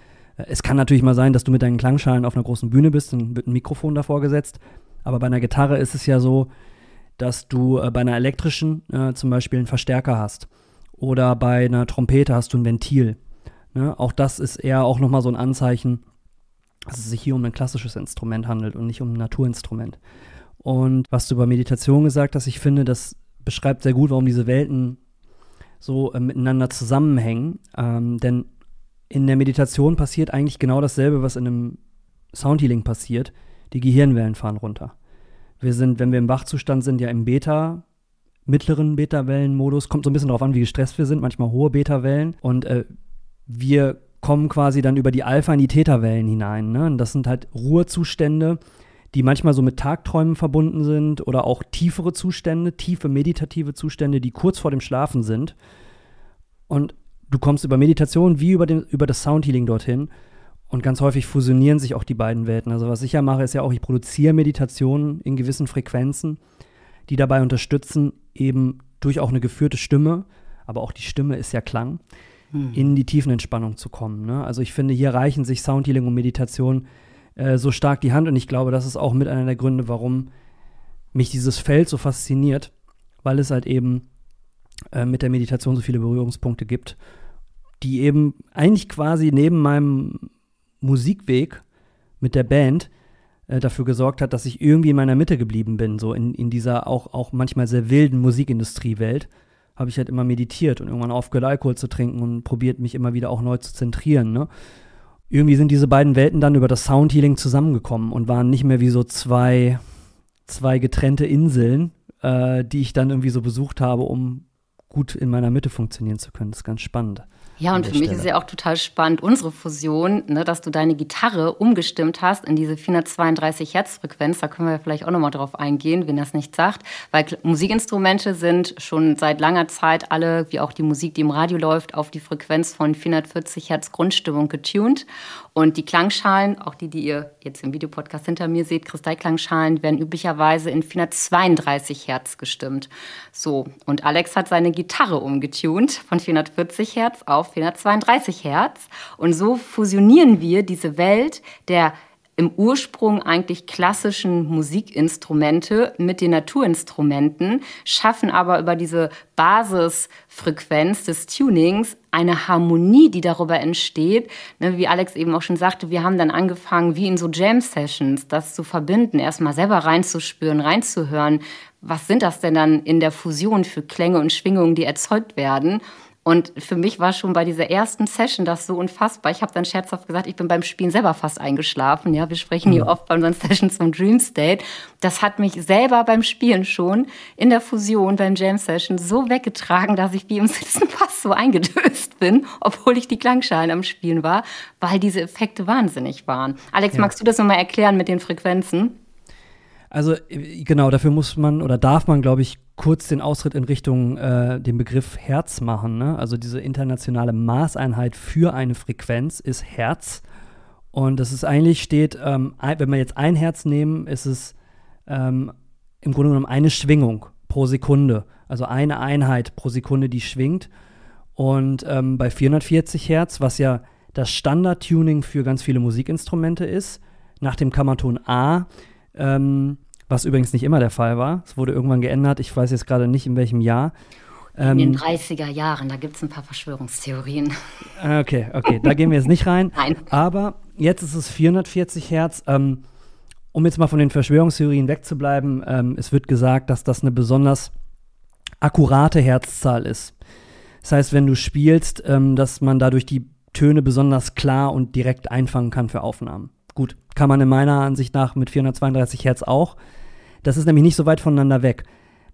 Es kann natürlich mal sein, dass du mit deinen Klangschalen auf einer großen Bühne bist, dann wird ein Mikrofon davor gesetzt, aber bei einer Gitarre ist es ja so, dass du äh, bei einer elektrischen äh, zum Beispiel einen Verstärker hast oder bei einer Trompete hast du ein Ventil. Ne? Auch das ist eher auch nochmal so ein Anzeichen, dass es sich hier um ein klassisches Instrument handelt und nicht um ein Naturinstrument. Und was du über Meditation gesagt hast, ich finde, das beschreibt sehr gut, warum diese Welten so äh, miteinander zusammenhängen. Ähm, denn in der Meditation passiert eigentlich genau dasselbe, was in einem Soundhealing passiert. Die Gehirnwellen fahren runter. Wir sind, wenn wir im Wachzustand sind, ja im Beta, mittleren Beta-Wellen-Modus. Kommt so ein bisschen darauf an, wie gestresst wir sind. Manchmal hohe Beta-Wellen. Und äh, wir kommen quasi dann über die Alpha in die Theta-Wellen hinein. Ne? Und das sind halt Ruhezustände, die manchmal so mit Tagträumen verbunden sind oder auch tiefere Zustände, tiefe meditative Zustände, die kurz vor dem Schlafen sind. Und du kommst über Meditation wie über, den, über das Soundhealing dorthin. Und ganz häufig fusionieren sich auch die beiden Welten. Also was ich ja mache, ist ja auch, ich produziere Meditationen in gewissen Frequenzen, die dabei unterstützen, eben durch auch eine geführte Stimme, aber auch die Stimme ist ja Klang, hm. in die Tiefenentspannung zu kommen. Ne? Also ich finde, hier reichen sich Soundhealing und Meditation äh, so stark die Hand. Und ich glaube, das ist auch mit einer der Gründe, warum mich dieses Feld so fasziniert, weil es halt eben äh, mit der Meditation so viele Berührungspunkte gibt, die eben eigentlich quasi neben meinem Musikweg mit der Band äh, dafür gesorgt hat, dass ich irgendwie in meiner Mitte geblieben bin, so in, in dieser auch, auch manchmal sehr wilden Musikindustriewelt, habe ich halt immer meditiert und irgendwann aufgehört, Alkohol zu trinken und probiert, mich immer wieder auch neu zu zentrieren, ne? Irgendwie sind diese beiden Welten dann über das Soundhealing zusammengekommen und waren nicht mehr wie so zwei, zwei getrennte Inseln, äh, die ich dann irgendwie so besucht habe, um gut in meiner Mitte funktionieren zu können. Das ist ganz spannend. Ja, und für mich Stelle. ist ja auch total spannend, unsere Fusion, ne, dass du deine Gitarre umgestimmt hast in diese vierhundertzweiunddreißig Hertz Frequenz. Da können wir vielleicht auch nochmal drauf eingehen, wenn das nicht sagt. Weil Musikinstrumente sind schon seit langer Zeit alle, wie auch die Musik, die im Radio läuft, auf die Frequenz von vierhundertvierzig Hertz Grundstimmung getuned. Und die Klangschalen, auch die, die ihr jetzt im Videopodcast hinter mir seht, Kristallklangschalen, werden üblicherweise in vierhundertzweiunddreißig Hertz gestimmt. So, und Alex hat seine Gitarre umgetunt von vierhundertvierzig Hertz auf vierhundertzweiunddreißig Hertz. Und so fusionieren wir diese Welt der im Ursprung eigentlich klassischen Musikinstrumente mit den Naturinstrumenten, schaffen aber über diese Basisfrequenz des Tunings eine Harmonie, die darüber entsteht. Ne, wie Alex eben auch schon sagte, wir haben dann angefangen, wie in so Jam-Sessions, das zu verbinden, erstmal selber reinzuspüren, reinzuhören. Was sind das denn dann in der Fusion für Klänge und Schwingungen, die erzeugt werden? Und für mich war schon bei dieser ersten Session das so unfassbar. Ich habe dann scherzhaft gesagt, ich bin beim Spielen selber fast eingeschlafen. Ja, wir sprechen hier mhm. oft bei unseren Sessions vom Dream State. Das hat mich selber beim Spielen schon in der Fusion, beim Jam Session so weggetragen, dass ich wie im Sitzen fast so eingedöst bin, obwohl ich die Klangschalen am Spielen war, weil diese Effekte wahnsinnig waren. Alex, ja. magst du das nochmal erklären mit den Frequenzen? Also genau, dafür muss man oder darf man, glaube ich, kurz den Ausritt in Richtung äh, den Begriff Hertz machen. Ne? Also diese internationale Maßeinheit für eine Frequenz ist Hertz. Und das ist eigentlich steht, ähm, wenn wir jetzt ein Hertz nehmen, ist es ähm, im Grunde genommen eine Schwingung pro Sekunde. Also eine Einheit pro Sekunde, die schwingt. Und ähm, bei vierhundertvierzig Hertz, was ja das Standard-Tuning für ganz viele Musikinstrumente ist, nach dem Kammerton A, ähm, was übrigens nicht immer der Fall war. Es wurde irgendwann geändert. Ich weiß jetzt gerade nicht, in welchem Jahr. In ähm, den dreißiger Jahren, da gibt es ein paar Verschwörungstheorien. Okay, okay, da gehen wir jetzt nicht rein. Nein. Aber jetzt ist es vierhundertvierzig Hertz. Ähm, um jetzt mal von den Verschwörungstheorien wegzubleiben, ähm, es wird gesagt, dass das eine besonders akkurate Herzzahl ist. Das heißt, wenn du spielst, ähm, dass man dadurch die Töne besonders klar und direkt einfangen kann für Aufnahmen. Gut, kann man in meiner Ansicht nach mit vierhundertzweiunddreißig Hertz auch. Das ist nämlich nicht so weit voneinander weg.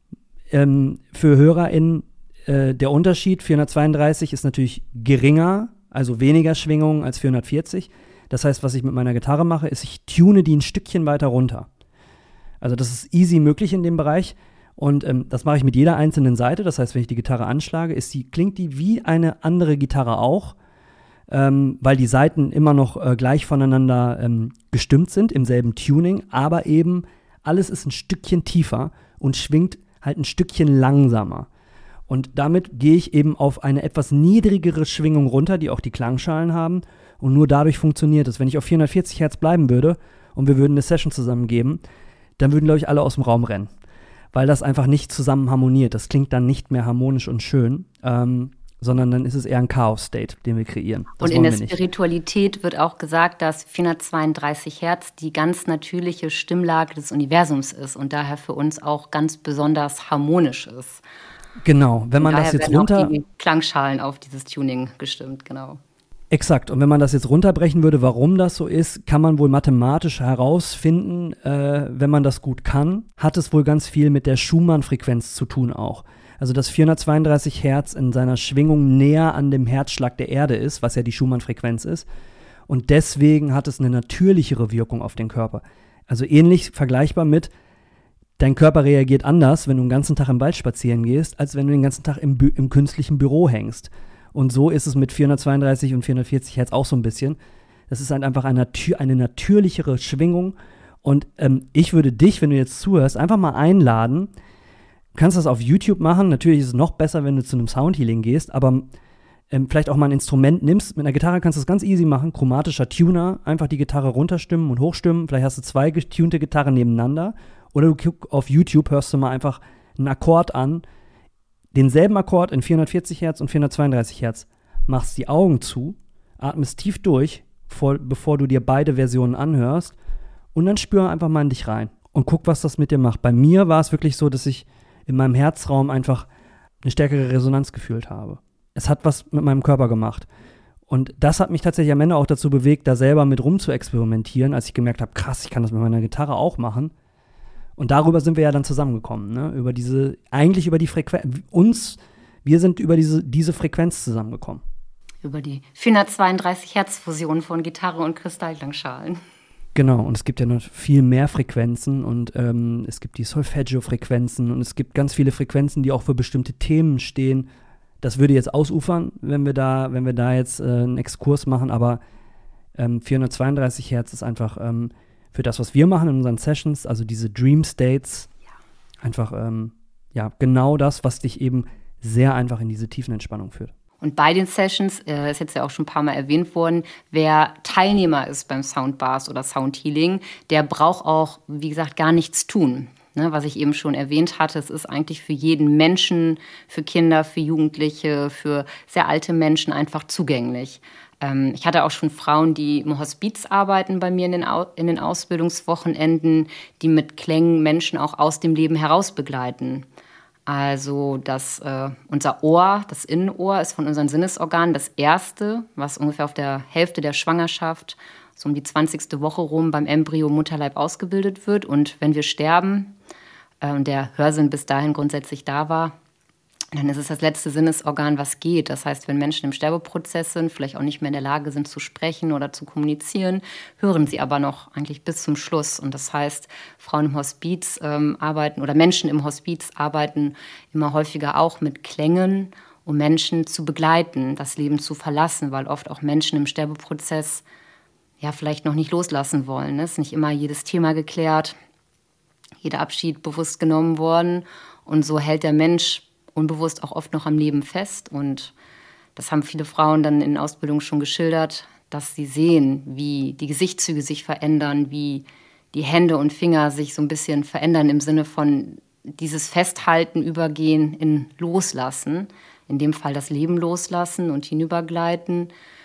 Ähm, für HörerInnen äh, der Unterschied, vierhundertzweiunddreißig ist natürlich geringer, also weniger Schwingungen als vierhundertvierzig. Das heißt, was ich mit meiner Gitarre mache, ist, ich tune die ein Stückchen weiter runter. Also das ist easy möglich in dem Bereich. Und ähm, das mache ich mit jeder einzelnen Seite. Das heißt, wenn ich die Gitarre anschlage, ist die, klingt die wie eine andere Gitarre auch. Ähm, weil die Saiten immer noch äh, gleich voneinander ähm, gestimmt sind, im selben Tuning, aber eben alles ist ein Stückchen tiefer und schwingt halt ein Stückchen langsamer. Und damit gehe ich eben auf eine etwas niedrigere Schwingung runter, die auch die Klangschalen haben, und nur dadurch funktioniert es. Wenn ich auf vierhundertvierzig Hertz bleiben würde und wir würden eine Session zusammen geben, dann würden, glaube ich, alle aus dem Raum rennen, weil das einfach nicht zusammen harmoniert. Das klingt dann nicht mehr harmonisch und schön. Ähm, sondern dann ist es eher ein Chaos-State, den wir kreieren. Das und in der Spiritualität wird auch gesagt, dass vierhundertzweiunddreißig Hertz die ganz natürliche Stimmlage des Universums ist und daher für uns auch ganz besonders harmonisch ist. Genau, wenn man das jetzt runter... Auch die Klangschalen auf dieses Tuning gestimmt, genau. Exakt. Und wenn man das jetzt runterbrechen würde, warum das so ist, kann man wohl mathematisch herausfinden, äh, wenn man das gut kann, hat es wohl ganz viel mit der Schumann-Frequenz zu tun auch. Also dass vierhundertzweiunddreißig Hertz in seiner Schwingung näher an dem Herzschlag der Erde ist, was ja die Schumann-Frequenz ist. Und deswegen hat es eine natürlichere Wirkung auf den Körper. Also ähnlich vergleichbar mit, dein Körper reagiert anders, wenn du den ganzen Tag im Wald spazieren gehst, als wenn du den ganzen Tag im, Bü- im künstlichen Büro hängst. Und so ist es mit vierhundertzweiunddreißig und vierhundertvierzig Hertz auch so ein bisschen. Das ist halt einfach eine, eine natürlichere Schwingung. Und ähm, ich würde dich, wenn du jetzt zuhörst, einfach mal einladen. Du kannst das auf YouTube machen. Natürlich ist es noch besser, wenn du zu einem Soundhealing gehst, aber ähm, vielleicht auch mal ein Instrument nimmst. Mit einer Gitarre kannst du das ganz easy machen. Chromatischer Tuner, einfach die Gitarre runterstimmen und hochstimmen. Vielleicht hast du zwei getunte Gitarren nebeneinander. Oder du guckst auf YouTube, hörst du mal einfach einen Akkord an, denselben Akkord in vierhundertvierzig Hertz und vierhundertzweiunddreißig Hertz, machst die Augen zu, atmest tief durch, vor, bevor du dir beide Versionen anhörst und dann spür einfach mal in dich rein und guck, was das mit dir macht. Bei mir war es wirklich so, dass ich in meinem Herzraum einfach eine stärkere Resonanz gefühlt habe. Es hat was mit meinem Körper gemacht. Und das hat mich tatsächlich am Ende auch dazu bewegt, da selber mit rum zu experimentieren, als ich gemerkt habe, krass, ich kann das mit meiner Gitarre auch machen. Und darüber sind wir ja dann zusammengekommen, ne? Über diese, eigentlich über die Frequenz, uns, wir sind über diese, diese Frequenz zusammengekommen. Über die vierhundertzweiunddreißig Hertz Fusion von Gitarre und Kristallklangschalen. Genau, und es gibt ja noch viel mehr Frequenzen und ähm, es gibt die Solfeggio-Frequenzen und es gibt ganz viele Frequenzen, die auch für bestimmte Themen stehen. Das würde jetzt ausufern, wenn wir da, wenn wir da jetzt äh, einen Exkurs machen, aber ähm, vierhundertzweiunddreißig Hertz ist einfach ähm, für das, was wir machen in unseren Sessions, also diese Dream States, ja. einfach ähm, ja, genau das, was dich eben sehr einfach in diese Tiefenentspannung führt. Und bei den Sessions, äh, ist jetzt ja auch schon ein paar Mal erwähnt worden, wer Teilnehmer ist beim Soundbath oder Soundhealing, der braucht auch, wie gesagt, gar nichts tun. Ne, was ich eben schon erwähnt hatte, es ist eigentlich für jeden Menschen, für Kinder, für Jugendliche, für sehr alte Menschen einfach zugänglich. Ähm, ich hatte auch schon Frauen, die im Hospiz arbeiten bei mir in den, Au- in den Ausbildungswochenenden, die mit Klängen Menschen auch aus dem Leben heraus begleiten. Also das, äh, unser Ohr, das Innenohr, ist von unseren Sinnesorganen das erste, was ungefähr auf der Hälfte der Schwangerschaft, so um die zwanzigste Woche rum, beim Embryo im Mutterleib ausgebildet wird. Und wenn wir sterben äh, und der Hörsinn bis dahin grundsätzlich da war, dann ist es das letzte Sinnesorgan, was geht. Das heißt, wenn Menschen im Sterbeprozess sind, vielleicht auch nicht mehr in der Lage sind zu sprechen oder zu kommunizieren, hören sie aber noch eigentlich bis zum Schluss. Und das heißt, Frauen im Hospiz ähm, arbeiten oder Menschen im Hospiz arbeiten immer häufiger auch mit Klängen, um Menschen zu begleiten, das Leben zu verlassen, weil oft auch Menschen im Sterbeprozess ja vielleicht noch nicht loslassen wollen. Es ist nicht immer jedes Thema geklärt, jeder Abschied bewusst genommen worden. Und so hält der Mensch unbewusst auch oft noch am Leben fest. Und das haben viele Frauen dann in Ausbildung schon geschildert, dass sie sehen, wie die Gesichtszüge sich verändern, wie die Hände und Finger sich so ein bisschen verändern im Sinne von dieses Festhalten, Übergehen in Loslassen. In dem Fall das Leben loslassen und hinübergleiten.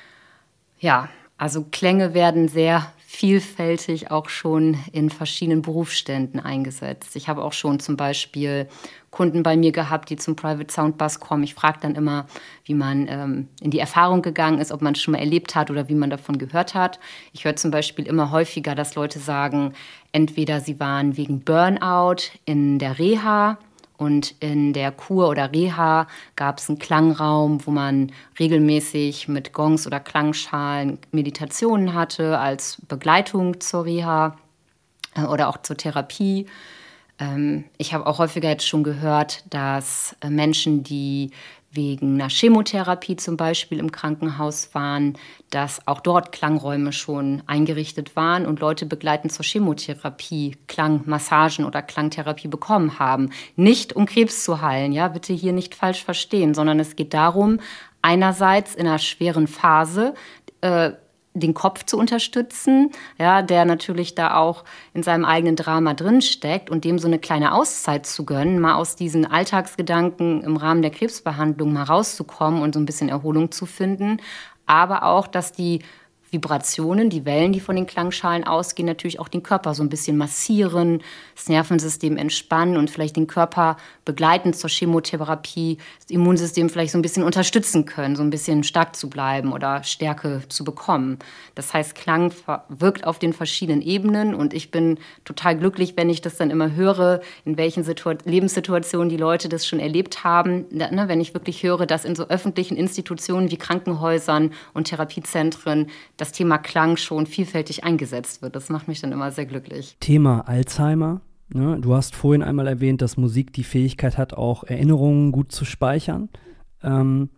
Ja, also Klänge werden sehr vielfältig auch schon in verschiedenen Berufsständen eingesetzt. Ich habe auch schon zum Beispiel Kunden bei mir gehabt, die zum Private Soundbath kommen. Ich frage dann immer, wie man ähm, in die Erfahrung gegangen ist, ob man es schon mal erlebt hat oder wie man davon gehört hat. Ich höre zum Beispiel immer häufiger, dass Leute sagen, entweder sie waren wegen Burnout in der Reha, und in der Kur oder Reha gab es einen Klangraum, wo man regelmäßig mit Gongs oder Klangschalen Meditationen hatte als Begleitung zur Reha äh, oder auch zur Therapie. Ähm, ich habe auch häufiger jetzt schon gehört, dass äh, Menschen, die wegen einer Chemotherapie zum Beispiel im Krankenhaus waren, dass auch dort Klangräume schon eingerichtet waren und Leute begleitend zur Chemotherapie Klangmassagen oder Klangtherapie bekommen haben. Nicht um Krebs zu heilen, ja, bitte hier nicht falsch verstehen, sondern es geht darum, einerseits in einer schweren Phase äh, den Kopf zu unterstützen, ja, der natürlich da auch in seinem eigenen Drama drinsteckt und dem so eine kleine Auszeit zu gönnen, mal aus diesen Alltagsgedanken im Rahmen der Krebsbehandlung mal rauszukommen und so ein bisschen Erholung zu finden. Aber auch, dass die Vibrationen, die Wellen, die von den Klangschalen ausgehen, natürlich auch den Körper so ein bisschen massieren, das Nervensystem entspannen und vielleicht den Körper begleitend zur Chemotherapie, das Immunsystem vielleicht so ein bisschen unterstützen können, so ein bisschen stark zu bleiben oder Stärke zu bekommen. Das heißt, Klang wirkt auf den verschiedenen Ebenen und ich bin total glücklich, wenn ich das dann immer höre, in welchen Situa- Lebenssituationen die Leute das schon erlebt haben. Da, ne, wenn ich wirklich höre, dass in so öffentlichen Institutionen wie Krankenhäusern und Therapiezentren das Thema Klang schon vielfältig eingesetzt wird. Das macht mich dann immer sehr glücklich. Thema Alzheimer. Ne? Du hast vorhin einmal erwähnt, dass Musik die Fähigkeit hat, auch Erinnerungen gut zu speichern. Ähm,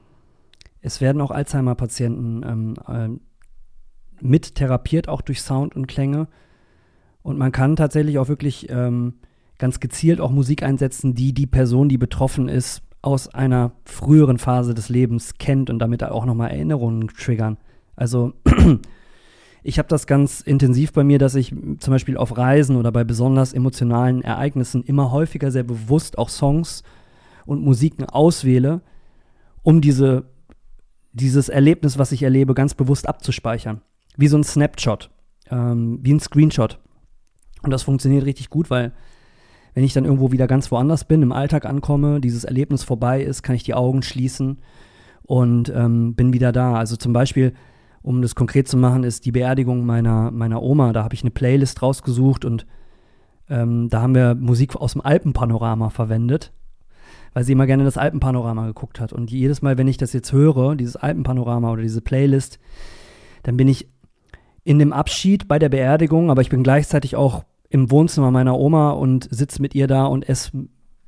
es werden auch Alzheimer-Patienten ähm, äh, mit therapiert, auch durch Sound und Klänge. Und man kann tatsächlich auch wirklich ähm, ganz gezielt auch Musik einsetzen, die die Person, die betroffen ist, aus einer früheren Phase des Lebens kennt und damit auch nochmal Erinnerungen triggern. Also ich habe das ganz intensiv bei mir, dass ich zum Beispiel auf Reisen oder bei besonders emotionalen Ereignissen immer häufiger sehr bewusst auch Songs und Musiken auswähle, um diese, dieses Erlebnis, was ich erlebe, ganz bewusst abzuspeichern. Wie so ein Snapshot, ähm, wie ein Screenshot. Und das funktioniert richtig gut, weil wenn ich dann irgendwo wieder ganz woanders bin, im Alltag ankomme, dieses Erlebnis vorbei ist, kann ich die Augen schließen und ähm, bin wieder da. Also zum Beispiel, um das konkret zu machen, ist die Beerdigung meiner, meiner Oma. Da habe ich eine Playlist rausgesucht und ähm, da haben wir Musik aus dem Alpenpanorama verwendet, weil sie immer gerne das Alpenpanorama geguckt hat. Und jedes Mal, wenn ich das jetzt höre, dieses Alpenpanorama oder diese Playlist, dann bin ich in dem Abschied bei der Beerdigung, aber ich bin gleichzeitig auch im Wohnzimmer meiner Oma und sitze mit ihr da und esse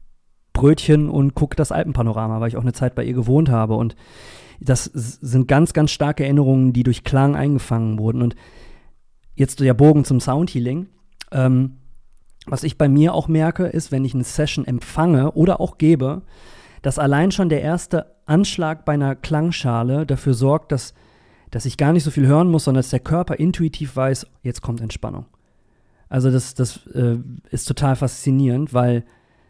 Brötchen und gucke das Alpenpanorama, weil ich auch eine Zeit bei ihr gewohnt habe. Und das sind ganz, ganz starke Erinnerungen, die durch Klang eingefangen wurden. Und jetzt der Bogen zum Soundhealing. Ähm, was ich bei mir auch merke, ist, wenn ich eine Session empfange oder auch gebe, dass allein schon der erste Anschlag bei einer Klangschale dafür sorgt, dass, dass ich gar nicht so viel hören muss, sondern dass der Körper intuitiv weiß, jetzt kommt Entspannung. Also das, das äh, ist total faszinierend, weil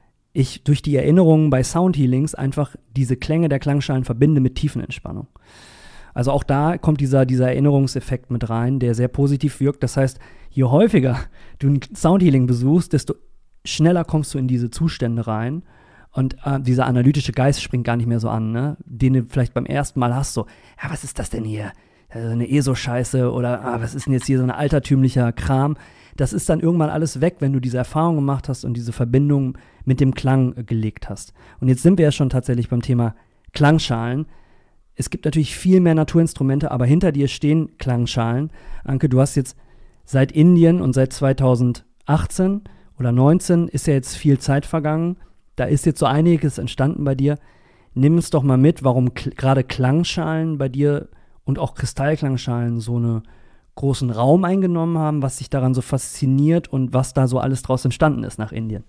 ich durch die Erinnerungen bei Soundhealings einfach diese Klänge der Klangschalen verbinde mit Tiefenentspannung. Also auch da kommt dieser, dieser Erinnerungseffekt mit rein, der sehr positiv wirkt. Das heißt, je häufiger du ein Soundhealing besuchst, desto schneller kommst du in diese Zustände rein. Und äh, dieser analytische Geist springt gar nicht mehr so an, ne? Den du vielleicht beim ersten Mal hast, so, ja, was ist das denn hier? Also eine E S O-Scheiße oder ah, was ist denn jetzt hier so ein altertümlicher Kram? Das ist dann irgendwann alles weg, wenn du diese Erfahrung gemacht hast und diese Verbindung mit dem Klang äh, gelegt hast. Und jetzt sind wir ja schon tatsächlich beim Thema Klangschalen. Es gibt natürlich viel mehr Naturinstrumente, aber hinter dir stehen Klangschalen. Anke, du hast jetzt seit Indien und seit zweitausendachtzehn oder neunzehn ist ja jetzt viel Zeit vergangen. Da ist jetzt so einiges entstanden bei dir. Nimm uns doch mal mit, warum kl- gerade Klangschalen bei dir und auch Kristallklangschalen so einen großen Raum eingenommen haben, was dich daran so fasziniert und was da so alles draus entstanden ist nach Indien.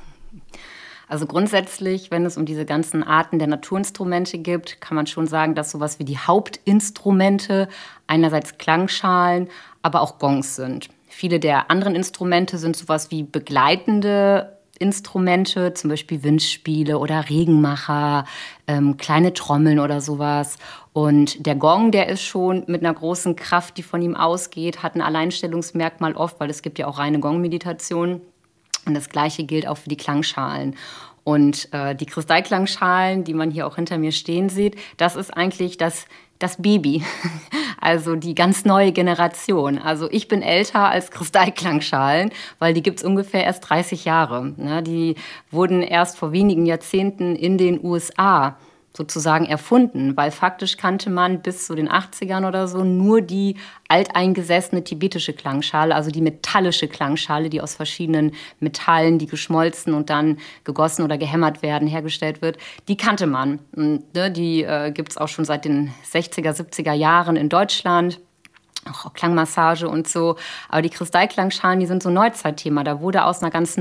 Also grundsätzlich, wenn es um diese ganzen Arten der Naturinstrumente gibt, kann man schon sagen, dass sowas wie die Hauptinstrumente einerseits Klangschalen, aber auch Gongs sind. Viele der anderen Instrumente sind sowas wie begleitende Instrumente, zum Beispiel Windspiele oder Regenmacher, ähm, kleine Trommeln oder sowas. Und der Gong, der ist schon mit einer großen Kraft, die von ihm ausgeht, hat ein Alleinstellungsmerkmal oft, weil es gibt ja auch reine Gong-Meditationen. Und das Gleiche gilt auch für die Klangschalen. Und äh, die Kristallklangschalen, die man hier auch hinter mir stehen sieht, das ist eigentlich das, das Baby, also die ganz neue Generation. Also ich bin älter als Kristallklangschalen, weil die gibt's ungefähr erst dreißig Jahre. Ne? Die wurden erst vor wenigen Jahrzehnten in den U S A sozusagen erfunden, weil faktisch kannte man bis zu den achtzigern oder so nur die alteingesessene tibetische Klangschale, also die metallische Klangschale, die aus verschiedenen Metallen, die geschmolzen und dann gegossen oder gehämmert werden, hergestellt wird. Die kannte man. Und, ne, die äh, gibt es auch schon seit den sechziger, siebziger Jahren in Deutschland. Auch Klangmassage und so. Aber die Kristallklangschalen, die sind so ein Neuzeitthema. Da wurde aus einer ganz neuen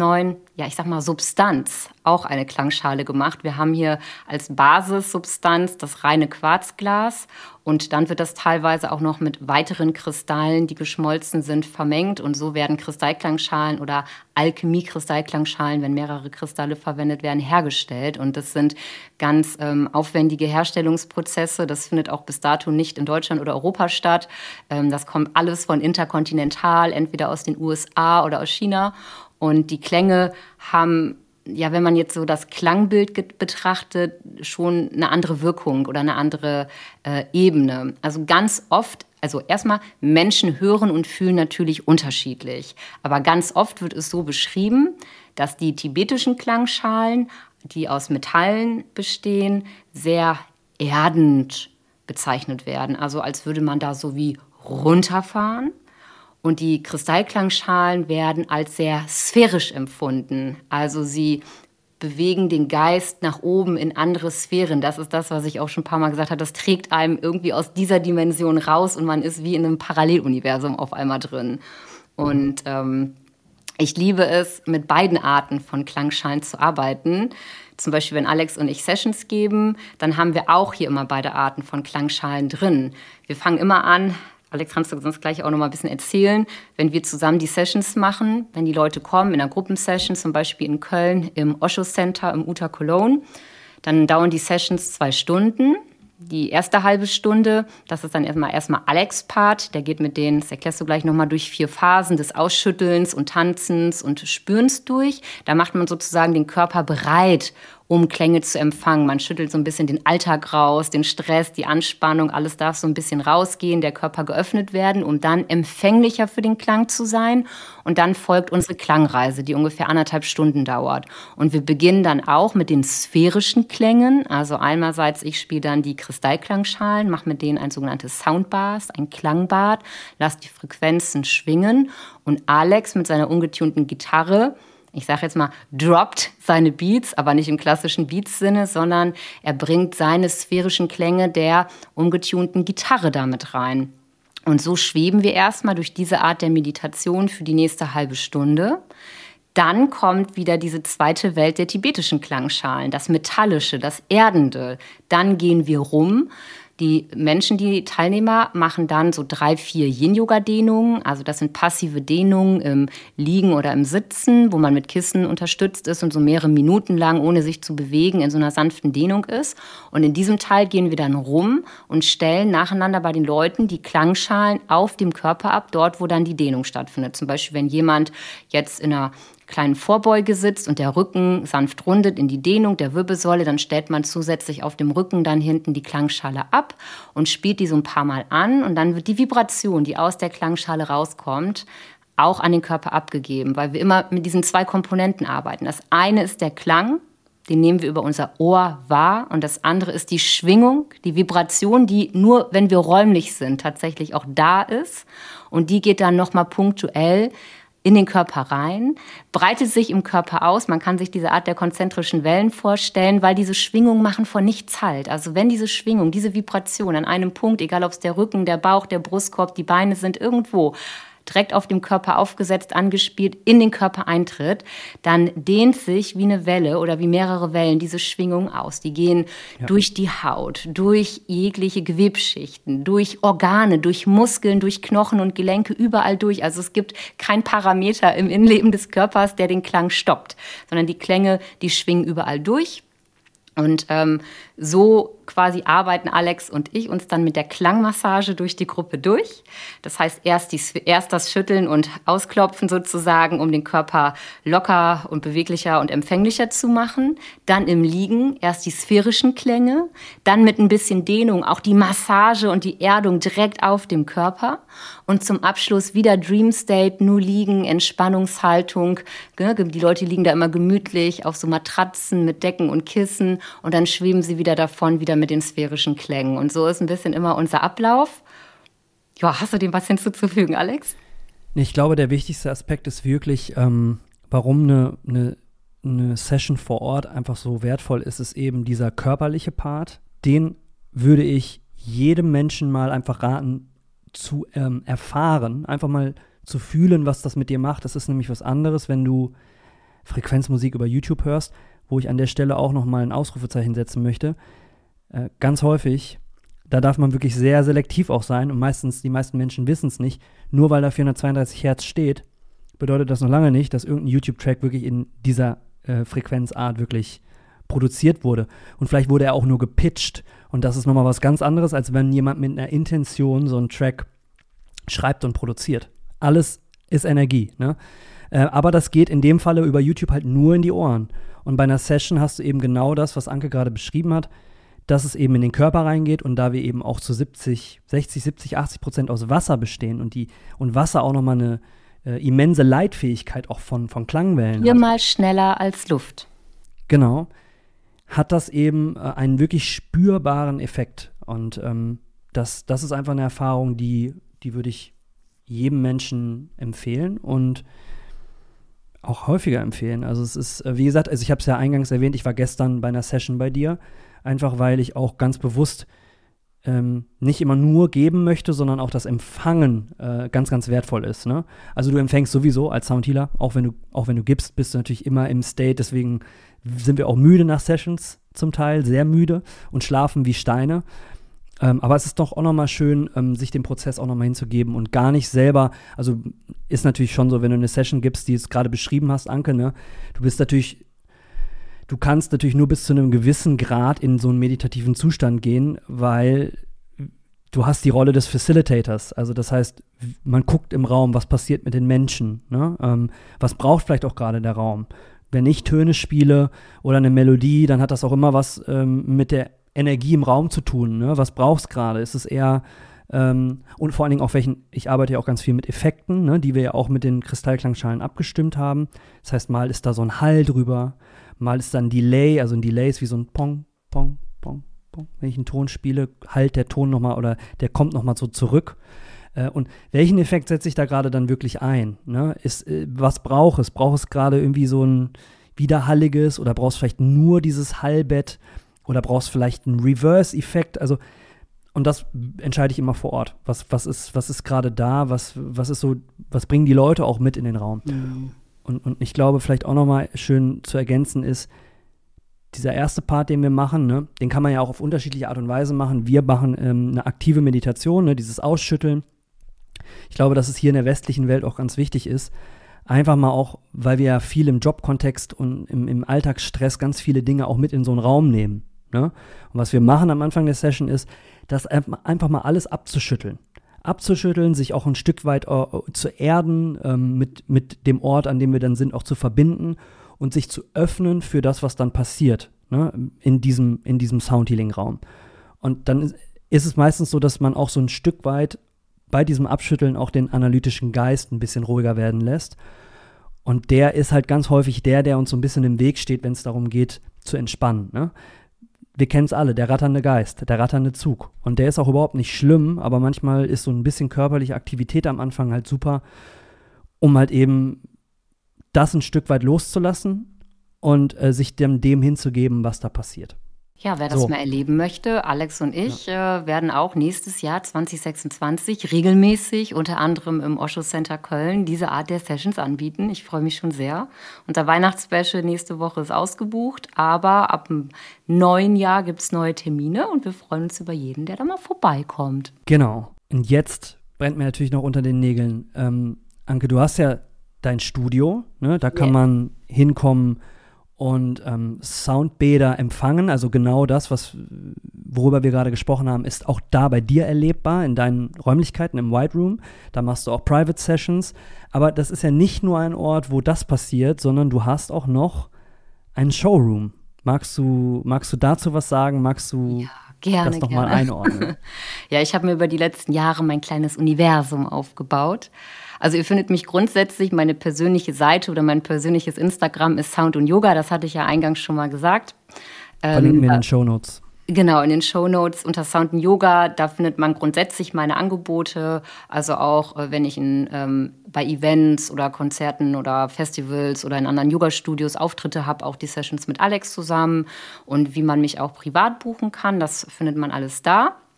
ja, ich sag mal, Substanz auch eine Klangschale gemacht. Wir haben hier als Basissubstanz das reine Quarzglas und dann wird das teilweise auch noch mit weiteren Kristallen, die geschmolzen sind, vermengt. Und so werden Kristallklangschalen oder Alchemie-Kristallklangschalen, wenn mehrere Kristalle verwendet werden, hergestellt. Und das sind ganz ähm, aufwendige Herstellungsprozesse. Das findet auch bis dato nicht in Deutschland oder Europa statt. Ähm, das kommt alles von interkontinental, entweder aus den U S A oder aus China. Und die Klänge haben, ja, wenn man jetzt so das Klangbild betrachtet, schon eine andere Wirkung oder eine andere äh, Ebene. Also ganz oft, also erstmal, Menschen hören und fühlen natürlich unterschiedlich. Aber ganz oft wird es so beschrieben, dass die tibetischen Klangschalen, die aus Metallen bestehen, sehr erdend bezeichnet werden. Also als würde man da so wie runterfahren. Und die Kristallklangschalen werden als sehr sphärisch empfunden. Also sie bewegen den Geist nach oben in andere Sphären. Das ist das, was ich auch schon ein paar Mal gesagt habe. Das trägt einem irgendwie aus dieser Dimension raus und man ist wie in einem Paralleluniversum auf einmal drin. Und ähm, ich liebe es, mit beiden Arten von Klangschalen zu arbeiten. Zum Beispiel, wenn Alex und ich Sessions geben, dann haben wir auch hier immer beide Arten von Klangschalen drin. Wir fangen immer an. Alex, kannst du sonst gleich auch noch mal ein bisschen erzählen, wenn wir zusammen die Sessions machen, wenn die Leute kommen in einer Gruppensession, zum Beispiel in Köln im Osho Center im Uta Cologne, dann dauern die Sessions zwei Stunden. Die erste halbe Stunde, das ist dann erstmal erstmal Alex' Part, der geht mit denen, das erklärst du gleich nochmal, durch vier Phasen des Ausschüttelns und Tanzens und Spürens durch. Da macht man sozusagen den Körper bereit, um Klänge zu empfangen. Man schüttelt so ein bisschen den Alltag raus, den Stress, die Anspannung, alles darf so ein bisschen rausgehen, der Körper geöffnet werden, um dann empfänglicher für den Klang zu sein. Und dann folgt unsere Klangreise, die ungefähr anderthalb Stunden dauert. Und wir beginnen dann auch mit den sphärischen Klängen. Also einerseits, ich spiele dann die Kristallklangschalen, mache mit denen ein sogenanntes Soundbars, ein Klangbad, lasse die Frequenzen schwingen. Und Alex mit seiner ungetunten Gitarre, ich sage jetzt mal, droppt seine Beats, aber nicht im klassischen Beats-Sinne, sondern er bringt seine sphärischen Klänge der ungetunten Gitarre damit rein. Und so schweben wir erstmal durch diese Art der Meditation für die nächste halbe Stunde. Dann kommt wieder diese zweite Welt der tibetischen Klangschalen, das Metallische, das Erdende. Dann gehen wir rum. Die Menschen, die Teilnehmer, machen dann so drei, vier Yin-Yoga-Dehnungen. Also das sind passive Dehnungen im Liegen oder im Sitzen, wo man mit Kissen unterstützt ist und so mehrere Minuten lang, ohne sich zu bewegen, in so einer sanften Dehnung ist. Und in diesem Teil gehen wir dann rum und stellen nacheinander bei den Leuten die Klangschalen auf dem Körper ab, dort, wo dann die Dehnung stattfindet. Zum Beispiel, wenn jemand jetzt in einer kleinen Vorbeuge sitzt und der Rücken sanft rundet in die Dehnung der Wirbelsäule, dann stellt man zusätzlich auf dem Rücken dann hinten die Klangschale ab und spielt die so ein paar Mal an. Und dann wird die Vibration, die aus der Klangschale rauskommt, auch an den Körper abgegeben, weil wir immer mit diesen zwei Komponenten arbeiten. Das eine ist der Klang, den nehmen wir über unser Ohr wahr. Und das andere ist die Schwingung, die Vibration, die nur, wenn wir räumlich sind, tatsächlich auch da ist. Und die geht dann nochmal punktuell in den Körper rein, breitet sich im Körper aus. Man kann sich diese Art der konzentrischen Wellen vorstellen, weil diese Schwingungen machen vor nichts Halt. Also wenn diese Schwingung, diese Vibration an einem Punkt, egal ob es der Rücken, der Bauch, der Brustkorb, die Beine sind, irgendwo direkt auf dem Körper aufgesetzt, angespielt, in den Körper eintritt, dann dehnt sich wie eine Welle oder wie mehrere Wellen diese Schwingung aus. Die gehen ja durch die Haut, durch jegliche Gewebsschichten, durch Organe, durch Muskeln, durch Knochen und Gelenke, überall durch. Also es gibt kein Parameter im Innenleben des Körpers, der den Klang stoppt, sondern die Klänge, die schwingen überall durch. Und ähm, so quasi arbeiten Alex und ich uns dann mit der Klangmassage durch die Gruppe durch. Das heißt, erst, die, erst das Schütteln und Ausklopfen sozusagen, um den Körper locker und beweglicher und empfänglicher zu machen. Dann im Liegen erst die sphärischen Klänge, dann mit ein bisschen Dehnung auch die Massage und die Erdung direkt auf dem Körper. Und zum Abschluss wieder Dream State, nur liegen, Entspannungshaltung. Die Leute liegen da immer gemütlich auf so Matratzen mit Decken und Kissen und dann schweben sie wieder davon, wieder mit den sphärischen Klängen. Und so ist ein bisschen immer unser Ablauf. Ja, hast du dem was hinzuzufügen, Alex? Ich glaube, der wichtigste Aspekt ist wirklich, ähm, warum eine, eine, eine Session vor Ort einfach so wertvoll ist, ist eben dieser körperliche Part. Den würde ich jedem Menschen mal einfach raten, zu ähm, erfahren, einfach mal zu fühlen, was das mit dir macht. Das ist nämlich was anderes, wenn du Frequenzmusik über YouTube hörst, wo ich an der Stelle auch nochmal ein Ausrufezeichen setzen möchte, äh, ganz häufig, da darf man wirklich sehr selektiv auch sein und meistens, die meisten Menschen wissen es nicht, nur weil da vierhundertzweiunddreißig Hertz steht, bedeutet das noch lange nicht, dass irgendein YouTube-Track wirklich in dieser äh, Frequenzart wirklich produziert wurde. Und vielleicht wurde er auch nur gepitcht und das ist nochmal was ganz anderes, als wenn jemand mit einer Intention so einen Track schreibt und produziert. Alles ist Energie, ne? Äh, aber das geht in dem Falle über YouTube halt nur in die Ohren. Und bei einer Session hast du eben genau das, was Anke gerade beschrieben hat, dass es eben in den Körper reingeht und da wir eben auch zu siebzig, sechzig, siebzig, achtzig Prozent aus Wasser bestehen und, die, und Wasser auch nochmal eine äh, immense Leitfähigkeit auch von, von Klangwellen Viermal hat. schneller als Luft. Genau. Hat das eben äh, einen wirklich spürbaren Effekt. Und ähm, das, das ist einfach eine Erfahrung, die, die würde ich jedem Menschen empfehlen und auch häufiger empfehlen. Also es ist, wie gesagt, also ich habe es ja eingangs erwähnt, ich war gestern bei einer Session bei dir, einfach weil ich auch ganz bewusst ähm, nicht immer nur geben möchte, sondern auch das Empfangen äh, ganz, ganz wertvoll ist. Ne? Also du empfängst sowieso als Soundhealer, auch wenn du, auch wenn du gibst, bist du natürlich immer im State, deswegen sind wir auch müde nach Sessions zum Teil, sehr müde und schlafen wie Steine. Ähm, aber es ist doch auch nochmal schön, ähm, sich dem Prozess auch nochmal hinzugeben und gar nicht selber, also ist natürlich schon so, wenn du eine Session gibst, die du es gerade beschrieben hast, Anke, ne, du bist natürlich, du kannst natürlich nur bis zu einem gewissen Grad in so einen meditativen Zustand gehen, weil du hast die Rolle des Facilitators, also das heißt, man guckt im Raum, was passiert mit den Menschen, ne, ähm, was braucht vielleicht auch gerade der Raum. Wenn ich Töne spiele oder eine Melodie, dann hat das auch immer was ähm, mit der Energie im Raum zu tun, ne? Was brauchst du gerade? Ist es eher, ähm, und vor allen Dingen auch welchen, ich arbeite ja auch ganz viel mit Effekten, ne? Die wir ja auch mit den Kristallklangschalen abgestimmt haben. Das heißt, mal ist da so ein Hall drüber, mal ist da ein Delay, also ein Delay ist wie so ein Pong, Pong, Pong, Pong. Wenn ich einen Ton spiele, hallt der Ton nochmal oder der kommt nochmal so zurück. Äh, und welchen Effekt setze ich da gerade dann wirklich ein? Ne? Ist, äh, was braucht es? Braucht es gerade irgendwie so ein widerhalliges oder brauchst vielleicht nur dieses Hallbett? Oder brauchst vielleicht einen Reverse-Effekt, also und das entscheide ich immer vor Ort. Was, was ist, was ist gerade da, was, was ist so, was bringen die Leute auch mit in den Raum? Mhm. Und, und ich glaube, vielleicht auch nochmal schön zu ergänzen ist, dieser erste Part, den wir machen, ne, den kann man ja auch auf unterschiedliche Art und Weise machen. Wir machen ähm, eine aktive Meditation, ne, dieses Ausschütteln. Ich glaube, dass es hier in der westlichen Welt auch ganz wichtig ist, einfach mal auch, weil wir ja viel im Jobkontext und im, im Alltagsstress ganz viele Dinge auch mit in so einen Raum nehmen. Ne? Und was wir machen am Anfang der Session ist, das einfach mal alles abzuschütteln. Abzuschütteln, sich auch ein Stück weit uh, zu erden, ähm, mit, mit dem Ort, an dem wir dann sind, auch zu verbinden und sich zu öffnen für das, was dann passiert, ne? in diesem, in diesem Soundhealing-Raum. Und dann ist, ist es meistens so, dass man auch so ein Stück weit bei diesem Abschütteln auch den analytischen Geist ein bisschen ruhiger werden lässt. Und der ist halt ganz häufig der, der uns so ein bisschen im Weg steht, wenn es darum geht, zu entspannen, ne? Wir kennen es alle, der ratternde Geist, der ratternde Zug. Und der ist auch überhaupt nicht schlimm, aber manchmal ist so ein bisschen körperliche Aktivität am Anfang halt super, um halt eben das ein Stück weit loszulassen und äh, sich dem, dem hinzugeben, was da passiert. Ja, wer das so. mal erleben möchte, Alex und ich ja. äh, werden auch nächstes Jahr zwanzig sechsundzwanzig regelmäßig, unter anderem im Osho Center Köln, diese Art der Sessions anbieten. Ich freue mich schon sehr. Unser Weihnachtsspecial nächste Woche ist ausgebucht, aber ab dem neuen Jahr gibt es neue Termine und wir freuen uns über jeden, der da mal vorbeikommt. Genau. Und jetzt brennt mir natürlich noch unter den Nägeln. Ähm, Anke, du hast ja dein Studio, ne? Da kann yes. man hinkommen und ähm, Soundbäder empfangen, also genau das, was, worüber wir gerade gesprochen haben, ist auch da bei dir erlebbar, in deinen Räumlichkeiten im White Room. Da machst du auch Private Sessions. Aber das ist ja nicht nur ein Ort, wo das passiert, sondern du hast auch noch einen Showroom. Magst du, magst du dazu was sagen? Magst du ja, gerne, das nochmal einordnen? Ja, ich habe mir über die letzten Jahre mein kleines Universum aufgebaut. Also ihr findet mich grundsätzlich, meine persönliche Seite oder mein persönliches Instagram ist Sound und Yoga, das hatte ich ja eingangs schon mal gesagt. Verlinken wir in den Shownotes. Genau, in den Shownotes unter Sound und Yoga, da findet man grundsätzlich meine Angebote, also auch wenn ich in, ähm, bei Events oder Konzerten oder Festivals oder in anderen Yoga-Studios Auftritte habe, auch die Sessions mit Alex zusammen und wie man mich auch privat buchen kann, das findet man alles da.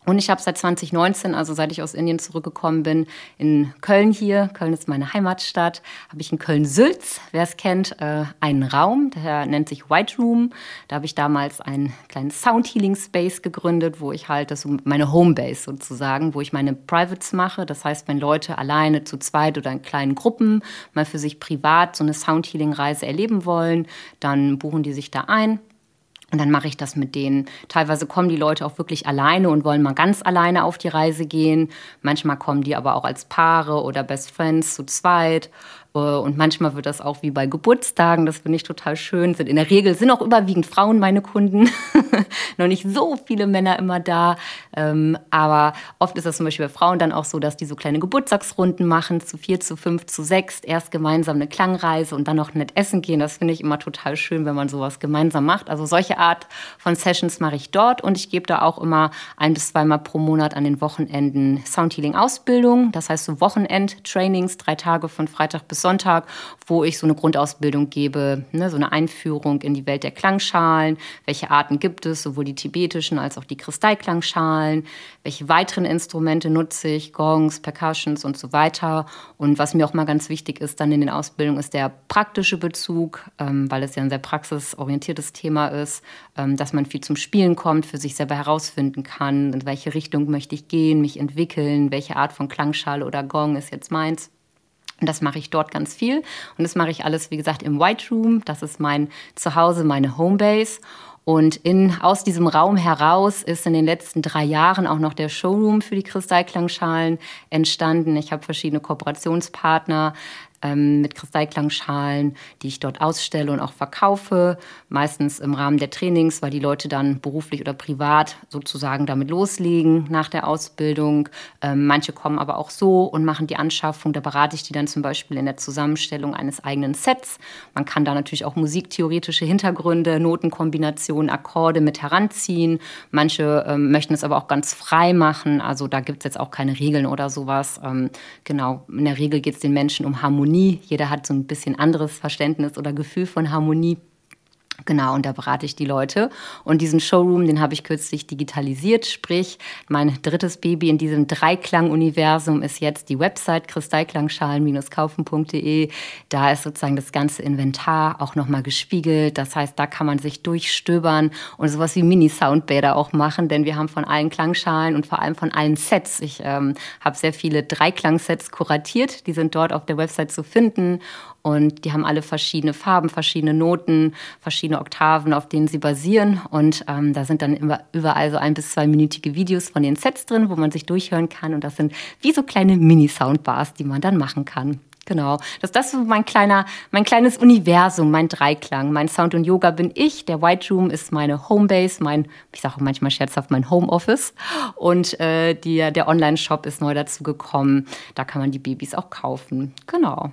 Und ich habe seit zwanzig neunzehn, also seit ich aus Indien zurückgekommen bin, in Köln hier, Köln ist meine Heimatstadt, habe ich in Köln-Sülz, wer es kennt, äh, einen Raum, der nennt sich White Room. Da habe ich damals einen kleinen Sound-Healing-Space gegründet, wo ich halt, das ist meine Homebase sozusagen, wo ich meine Privates mache. Das heißt, wenn Leute alleine, zu zweit oder in kleinen Gruppen mal für sich privat so eine Sound-Healing-Reise erleben wollen, dann buchen die sich da ein. Und dann mache ich das mit denen. Teilweise kommen die Leute auch wirklich alleine und wollen mal ganz alleine auf die Reise gehen. Manchmal kommen die aber auch als Paare oder Best Friends zu zweit. Und manchmal wird das auch wie bei Geburtstagen, das finde ich total schön. Sind in der Regel sind auch überwiegend Frauen meine Kunden. Noch nicht so viele Männer immer da. Ähm, aber oft ist das zum Beispiel bei Frauen dann auch so, dass die so kleine Geburtstagsrunden machen, zu vier, zu fünf, zu sechs. Erst gemeinsam eine Klangreise und dann noch nett essen gehen. Das finde ich immer total schön, wenn man sowas gemeinsam macht. Also solche Art von Sessions mache ich dort. Und ich gebe da auch immer ein- bis zweimal pro Monat an den Wochenenden Soundhealing-Ausbildung. Das heißt so Wochenend-Trainings, drei Tage von Freitag bis Sonntag, wo ich so eine Grundausbildung gebe, ne, so eine Einführung in die Welt der Klangschalen. Welche Arten gibt es, sowohl die tibetischen als auch die Kristallklangschalen? Welche weiteren Instrumente nutze ich? Gongs, Percussions und so weiter. Und was mir auch mal ganz wichtig ist dann in den Ausbildungen, ist der praktische Bezug, ähm, weil es ja ein sehr praxisorientiertes Thema ist, ähm, dass man viel zum Spielen kommt, für sich selber herausfinden kann, in welche Richtung möchte ich gehen, mich entwickeln, welche Art von Klangschale oder Gong ist jetzt meins. Und das mache ich dort ganz viel. Und das mache ich alles, wie gesagt, im White Room. Das ist mein Zuhause, meine Homebase. Und in, aus diesem Raum heraus ist in den letzten drei Jahren auch noch der Showroom für die Kristallklangschalen entstanden. Ich habe verschiedene Kooperationspartner ähm, mit Kristallklangschalen, die ich dort ausstelle und auch verkaufe. Meistens im Rahmen der Trainings, weil die Leute dann beruflich oder privat sozusagen damit loslegen nach der Ausbildung. Ähm, manche kommen aber auch so und machen die Anschaffung. Da berate ich die dann zum Beispiel in der Zusammenstellung eines eigenen Sets. Man kann da natürlich auch musiktheoretische Hintergründe, Notenkombinationen, Akkorde mit heranziehen. Manche ähm, möchten es aber auch ganz frei machen. Also da gibt es jetzt auch keine Regeln oder sowas. Ähm, genau, in der Regel geht es den Menschen um Harmonie. Jeder hat so ein bisschen anderes Verständnis oder Gefühl von Harmonie. Genau, und da berate ich die Leute. Und diesen Showroom, den habe ich kürzlich digitalisiert. Sprich, mein drittes Baby in diesem Dreiklang-Universum ist jetzt die Website kristallklangschalen kaufen punkt de. Da ist sozusagen das ganze Inventar auch nochmal gespiegelt. Das heißt, da kann man sich durchstöbern und sowas wie Mini-Soundbäder auch machen. Denn wir haben von allen Klangschalen und vor allem von allen Sets. Ich ähm, habe sehr viele Dreiklang-Sets kuratiert. Die sind dort auf der Website zu finden. Und die haben alle verschiedene Farben, verschiedene Noten, verschiedene Oktaven, auf denen sie basieren. Und ähm, da sind dann immer überall so ein- bis zweiminütige Videos von den Sets drin, wo man sich durchhören kann. Und das sind wie so kleine Mini-Soundbars, die man dann machen kann. Genau, das, das ist so mein, kleiner, mein kleines Universum, mein Dreiklang. Mein Sound und Yoga bin ich, der White Room ist meine Homebase, mein, ich sage auch manchmal scherzhaft, mein Homeoffice. Und äh, die, der Online-Shop ist neu dazu gekommen. Da kann man die Babys auch kaufen. Genau.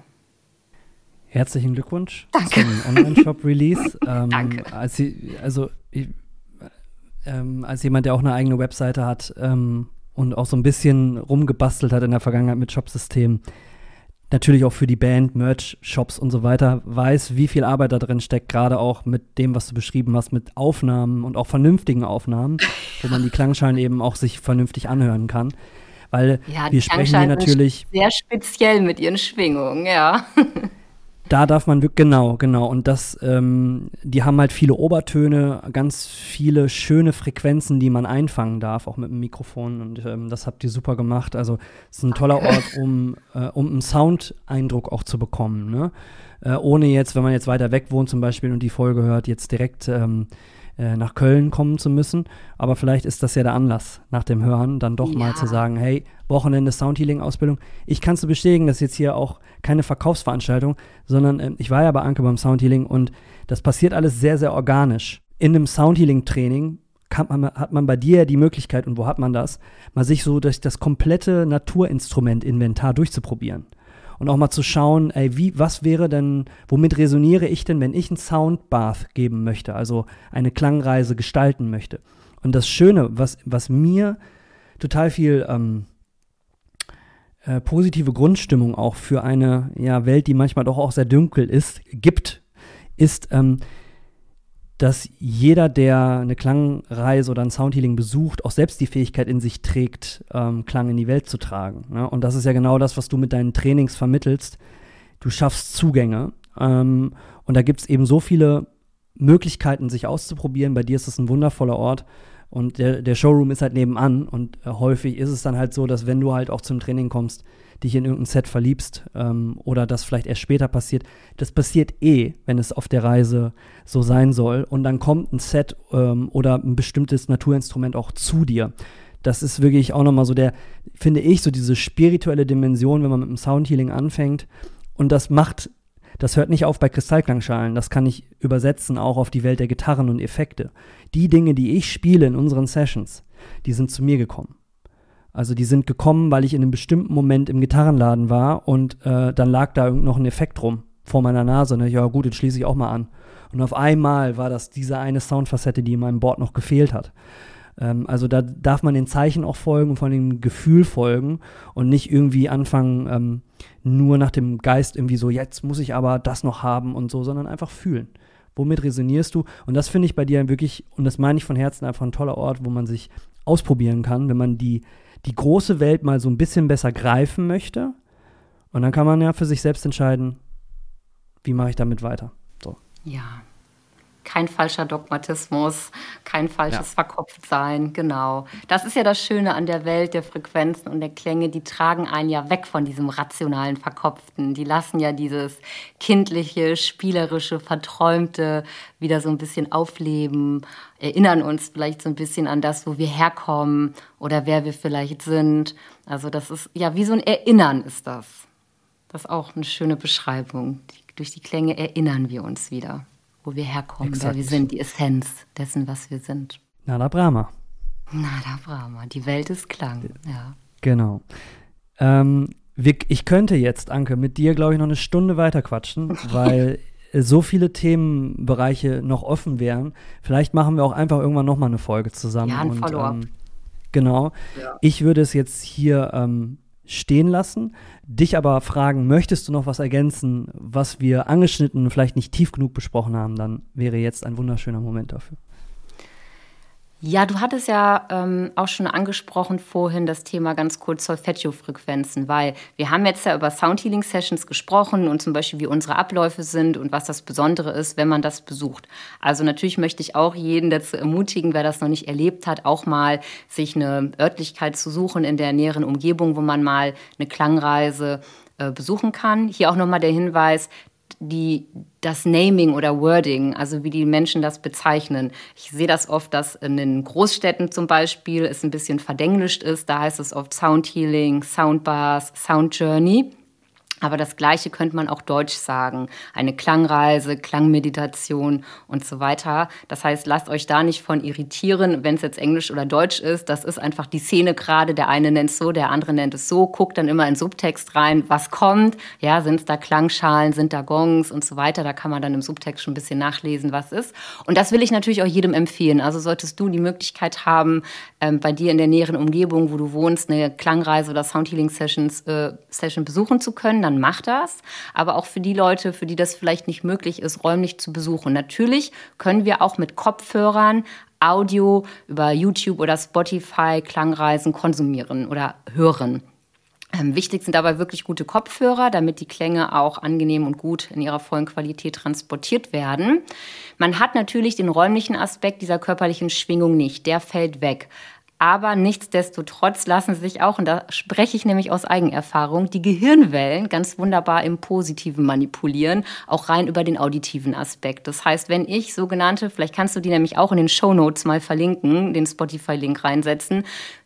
Herzlichen Glückwunsch Danke. zum Online-Shop-Release. ähm, Danke. Als sie, also ich, ähm, als jemand, der auch eine eigene Webseite hat ähm, und auch so ein bisschen rumgebastelt hat in der Vergangenheit mit Shopsystemen, natürlich auch für die Band, Merch-Shops und so weiter, weiß, wie viel Arbeit da drin steckt, gerade auch mit dem, was du beschrieben hast, mit Aufnahmen und auch vernünftigen Aufnahmen, wo man die Klangschalen eben auch sich vernünftig anhören kann. Weil ja, wir sprechen hier natürlich sehr speziell mit ihren Schwingungen, ja. Da darf man wirklich, genau, genau. Und das, ähm, die haben halt viele Obertöne, ganz viele schöne Frequenzen, die man einfangen darf, auch mit dem Mikrofon. Und ähm, das habt ihr super gemacht. Also es ist ein toller Ort, um, äh, um einen Sound-Eindruck auch zu bekommen. Ne? Äh, ohne jetzt, wenn man jetzt weiter weg wohnt zum Beispiel und die Folge hört, jetzt direkt ähm, äh, nach Köln kommen zu müssen. Aber vielleicht ist das ja der Anlass, nach dem Hören dann doch ja. mal zu sagen, hey, Wochenende Soundhealing-Ausbildung. Ich kann es bestätigen, dass jetzt hier auch keine Verkaufsveranstaltung, sondern äh, ich war ja bei Anke beim Soundhealing und das passiert alles sehr, sehr organisch. In einem Soundhealing-Training kann man, hat man bei dir die Möglichkeit, und wo hat man das, mal sich so durch das komplette Naturinstrument-Inventar durchzuprobieren. Und auch mal zu schauen, ey, wie, was wäre denn, womit resoniere ich denn, wenn ich einen Soundbath geben möchte, also eine Klangreise gestalten möchte. Und das Schöne, was, was mir total viel ähm, äh, positive Grundstimmung auch für eine ja, Welt, die manchmal doch auch sehr dunkel ist, gibt, ist, ähm, dass jeder, der eine Klangreise oder ein Soundhealing besucht, auch selbst die Fähigkeit in sich trägt, ähm, Klang in die Welt zu tragen. Ne? Und das ist ja genau das, was du mit deinen Trainings vermittelst. Du schaffst Zugänge. Ähm, und da gibt es eben so viele Möglichkeiten, sich auszuprobieren. Bei dir ist es ein wundervoller Ort. Und der, der Showroom ist halt nebenan. Und äh, häufig ist es dann halt so, dass wenn du halt auch zum Training kommst, dich in irgendein Set verliebst ähm, oder das vielleicht erst später passiert. Das passiert eh, wenn es auf der Reise so sein soll. Und dann kommt ein Set ähm, oder ein bestimmtes Naturinstrument auch zu dir. Das ist wirklich auch nochmal so der, finde ich, so diese spirituelle Dimension, wenn man mit dem Soundhealing anfängt. Und das macht, das hört nicht auf bei Kristallklangschalen. Das kann ich übersetzen auch auf die Welt der Gitarren und Effekte. Die Dinge, die ich spiele in unseren Sessions, die sind zu mir gekommen. Also die sind gekommen, weil ich in einem bestimmten Moment im Gitarrenladen war und äh, dann lag da noch ein Effekt rum vor meiner Nase. Und ja gut, den schließe ich auch mal an. Und auf einmal war das diese eine Soundfacette, die in meinem Board noch gefehlt hat. Ähm, also da darf man den Zeichen auch folgen und vor allem dem Gefühl folgen und nicht irgendwie anfangen, ähm, nur nach dem Geist irgendwie so, jetzt muss ich aber das noch haben und so, sondern einfach fühlen. Womit resonierst du? Und das finde ich bei dir wirklich, und das meine ich von Herzen, einfach ein toller Ort, wo man sich ausprobieren kann, wenn man die die große Welt mal so ein bisschen besser greifen möchte. Und dann kann man ja für sich selbst entscheiden, wie mache ich damit weiter. So. Ja, kein falscher Dogmatismus, kein falsches ja. Verkopftsein, genau. Das ist ja das Schöne an der Welt der Frequenzen und der Klänge, die tragen einen ja weg von diesem rationalen Verkopften. Die lassen ja dieses kindliche, spielerische, verträumte wieder so ein bisschen aufleben, erinnern uns vielleicht so ein bisschen an das, wo wir herkommen oder wer wir vielleicht sind. Also das ist ja wie so ein Erinnern ist das. Das ist auch eine schöne Beschreibung. Durch die Klänge erinnern wir uns wieder, wo wir herkommen, Exakt. Wer wir sind, die Essenz dessen, was wir sind. Nada Brahma. Nada Brahma, die Welt ist Klang, ja. Genau. Ähm, wir, ich könnte jetzt, Anke, mit dir, glaube ich, noch eine Stunde weiter quatschen, weil so viele Themenbereiche noch offen wären. Vielleicht machen wir auch einfach irgendwann noch mal eine Folge zusammen. Ja, ein Follow-up. Ähm, genau. Ja. Ich würde es jetzt hier ähm, stehen lassen, dich aber fragen, möchtest du noch was ergänzen, was wir angeschnitten und vielleicht nicht tief genug besprochen haben, dann wäre jetzt ein wunderschöner Moment dafür. Ja, du hattest ja ähm, auch schon angesprochen vorhin das Thema ganz kurz Solfeggio-Frequenzen, weil wir haben jetzt ja über Soundhealing-Sessions gesprochen und zum Beispiel, wie unsere Abläufe sind und was das Besondere ist, wenn man das besucht. Also natürlich möchte ich auch jeden dazu ermutigen, wer das noch nicht erlebt hat, auch mal sich eine Örtlichkeit zu suchen in der näheren Umgebung, wo man mal eine Klangreise äh, besuchen kann. Hier auch nochmal der Hinweis, die, das Naming oder Wording, also wie die Menschen das bezeichnen. Ich sehe das oft, dass in den Großstädten zum Beispiel es ein bisschen verdenglischt ist. Da heißt es oft Soundhealing, Soundbars, Soundjourney. Aber das Gleiche könnte man auch deutsch sagen. Eine Klangreise, Klangmeditation und so weiter. Das heißt, lasst euch da nicht von irritieren, wenn es jetzt Englisch oder Deutsch ist. Das ist einfach die Szene gerade. Der eine nennt es so, der andere nennt es so. Guckt dann immer in Subtext rein, was kommt. Ja, sind es da Klangschalen, sind da Gongs und so weiter. Da kann man dann im Subtext schon ein bisschen nachlesen, was ist. Und das will ich natürlich auch jedem empfehlen. Also solltest du die Möglichkeit haben, ähm, bei dir in der näheren Umgebung, wo du wohnst, eine Klangreise oder Soundhealing-Sessions äh, Session besuchen zu können, dann mach das. Aber auch für die Leute, für die das vielleicht nicht möglich ist, räumlich zu besuchen. Natürlich können wir auch mit Kopfhörern Audio über YouTube oder Spotify Klangreisen konsumieren oder hören. Ähm, wichtig sind dabei wirklich gute Kopfhörer, damit die Klänge auch angenehm und gut in ihrer vollen Qualität transportiert werden. Man hat natürlich den räumlichen Aspekt dieser körperlichen Schwingung nicht. Der fällt weg. Aber nichtsdestotrotz lassen sich auch, und da spreche ich nämlich aus Eigenerfahrung, die Gehirnwellen ganz wunderbar im Positiven manipulieren, auch rein über den auditiven Aspekt. Das heißt, wenn ich sogenannte, vielleicht kannst du die nämlich auch in den Shownotes mal verlinken, den Spotify-Link reinsetzen,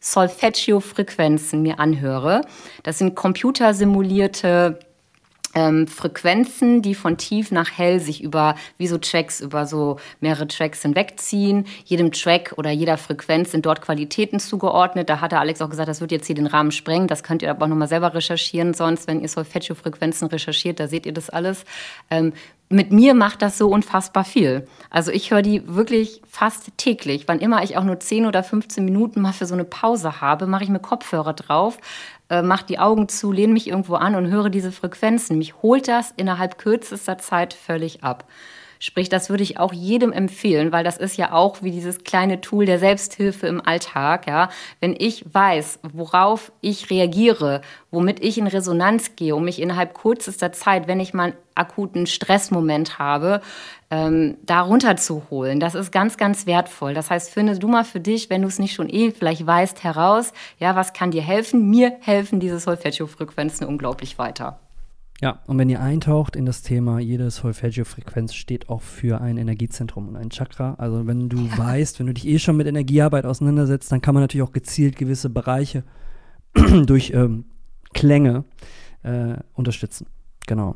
Solfeggio-Frequenzen mir anhöre. Das sind computersimulierte Ähm, Frequenzen, die von tief nach hell sich über, wie so Tracks, über so mehrere Tracks hinwegziehen. Jedem Track oder jeder Frequenz sind dort Qualitäten zugeordnet. Da hatte Alex auch gesagt, das wird jetzt hier den Rahmen sprengen. Das könnt ihr aber auch nochmal selber recherchieren. Sonst, wenn ihr Solfeggio-Frequenzen recherchiert, da seht ihr das alles. Ähm, Mit mir macht das so unfassbar viel. Also ich höre die wirklich fast täglich. Wann immer ich auch nur zehn oder fünfzehn Minuten mal für so eine Pause habe, mache ich mir Kopfhörer drauf, äh, mache die Augen zu, lehne mich irgendwo an und höre diese Frequenzen. Mich holt das innerhalb kürzester Zeit völlig ab. Sprich, das würde ich auch jedem empfehlen, weil das ist ja auch wie dieses kleine Tool der Selbsthilfe im Alltag. Ja? Wenn ich weiß, worauf ich reagiere, womit ich in Resonanz gehe, um mich innerhalb kürzester Zeit, wenn ich mal einen akuten Stressmoment habe, ähm, da runterzuholen. Das ist ganz, ganz wertvoll. Das heißt, finde du mal für dich, wenn du es nicht schon eh vielleicht weißt, heraus, ja, was kann dir helfen? Mir helfen diese Solfeggio-Frequenzen unglaublich weiter. Ja, und wenn ihr eintaucht in das Thema, jede Solfeggio-Frequenz steht auch für ein Energiezentrum und ein Chakra. Also wenn du ja. weißt, wenn du dich eh schon mit Energiearbeit auseinandersetzt, dann kann man natürlich auch gezielt gewisse Bereiche durch ähm, Klänge äh, unterstützen. Genau.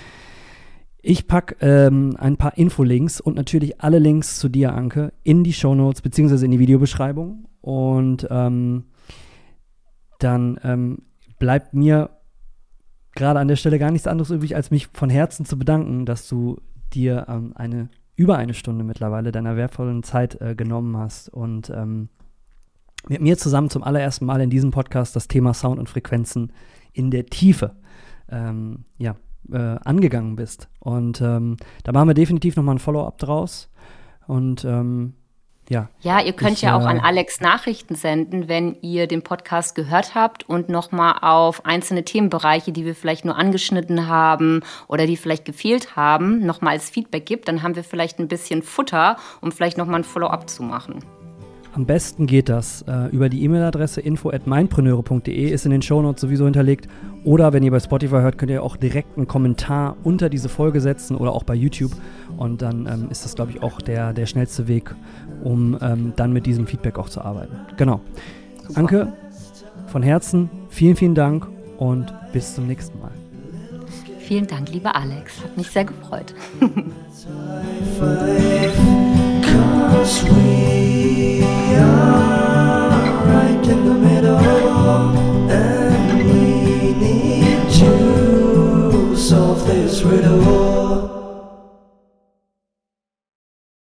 Ich packe ähm, ein paar Infolinks und natürlich alle Links zu dir, Anke, in die Shownotes beziehungsweise in die Videobeschreibung. Und ähm, dann ähm, bleibt mir gerade an der Stelle gar nichts anderes übrig, als mich von Herzen zu bedanken, dass du dir ähm, eine über eine Stunde mittlerweile deiner wertvollen Zeit äh, genommen hast und ähm, mit mir zusammen zum allerersten Mal in diesem Podcast das Thema Sound und Frequenzen in der Tiefe ähm, ja, äh, angegangen bist. Und ähm, da machen wir definitiv nochmal ein Follow-up draus. Und ähm, ja. Ja, ihr könnt ich, ja auch äh, an Alex Nachrichten senden, wenn ihr den Podcast gehört habt und nochmal auf einzelne Themenbereiche, die wir vielleicht nur angeschnitten haben oder die vielleicht gefehlt haben, nochmal als Feedback gibt. Dann haben wir vielleicht ein bisschen Futter, um vielleicht nochmal ein Follow-up zu machen. Am besten geht das äh, über die E-Mail-Adresse info at mindpreneure punkt de, ist in den Shownotes sowieso hinterlegt. Oder wenn ihr bei Spotify hört, könnt ihr auch direkt einen Kommentar unter diese Folge setzen oder auch bei YouTube. Und dann ähm, ist das, glaube ich, auch der, der schnellste Weg, um ähm, dann mit diesem Feedback auch zu arbeiten. Genau. Super. Anke, von Herzen vielen, vielen Dank und bis zum nächsten Mal. Vielen Dank, lieber Alex. Hat mich sehr gefreut. Cause we are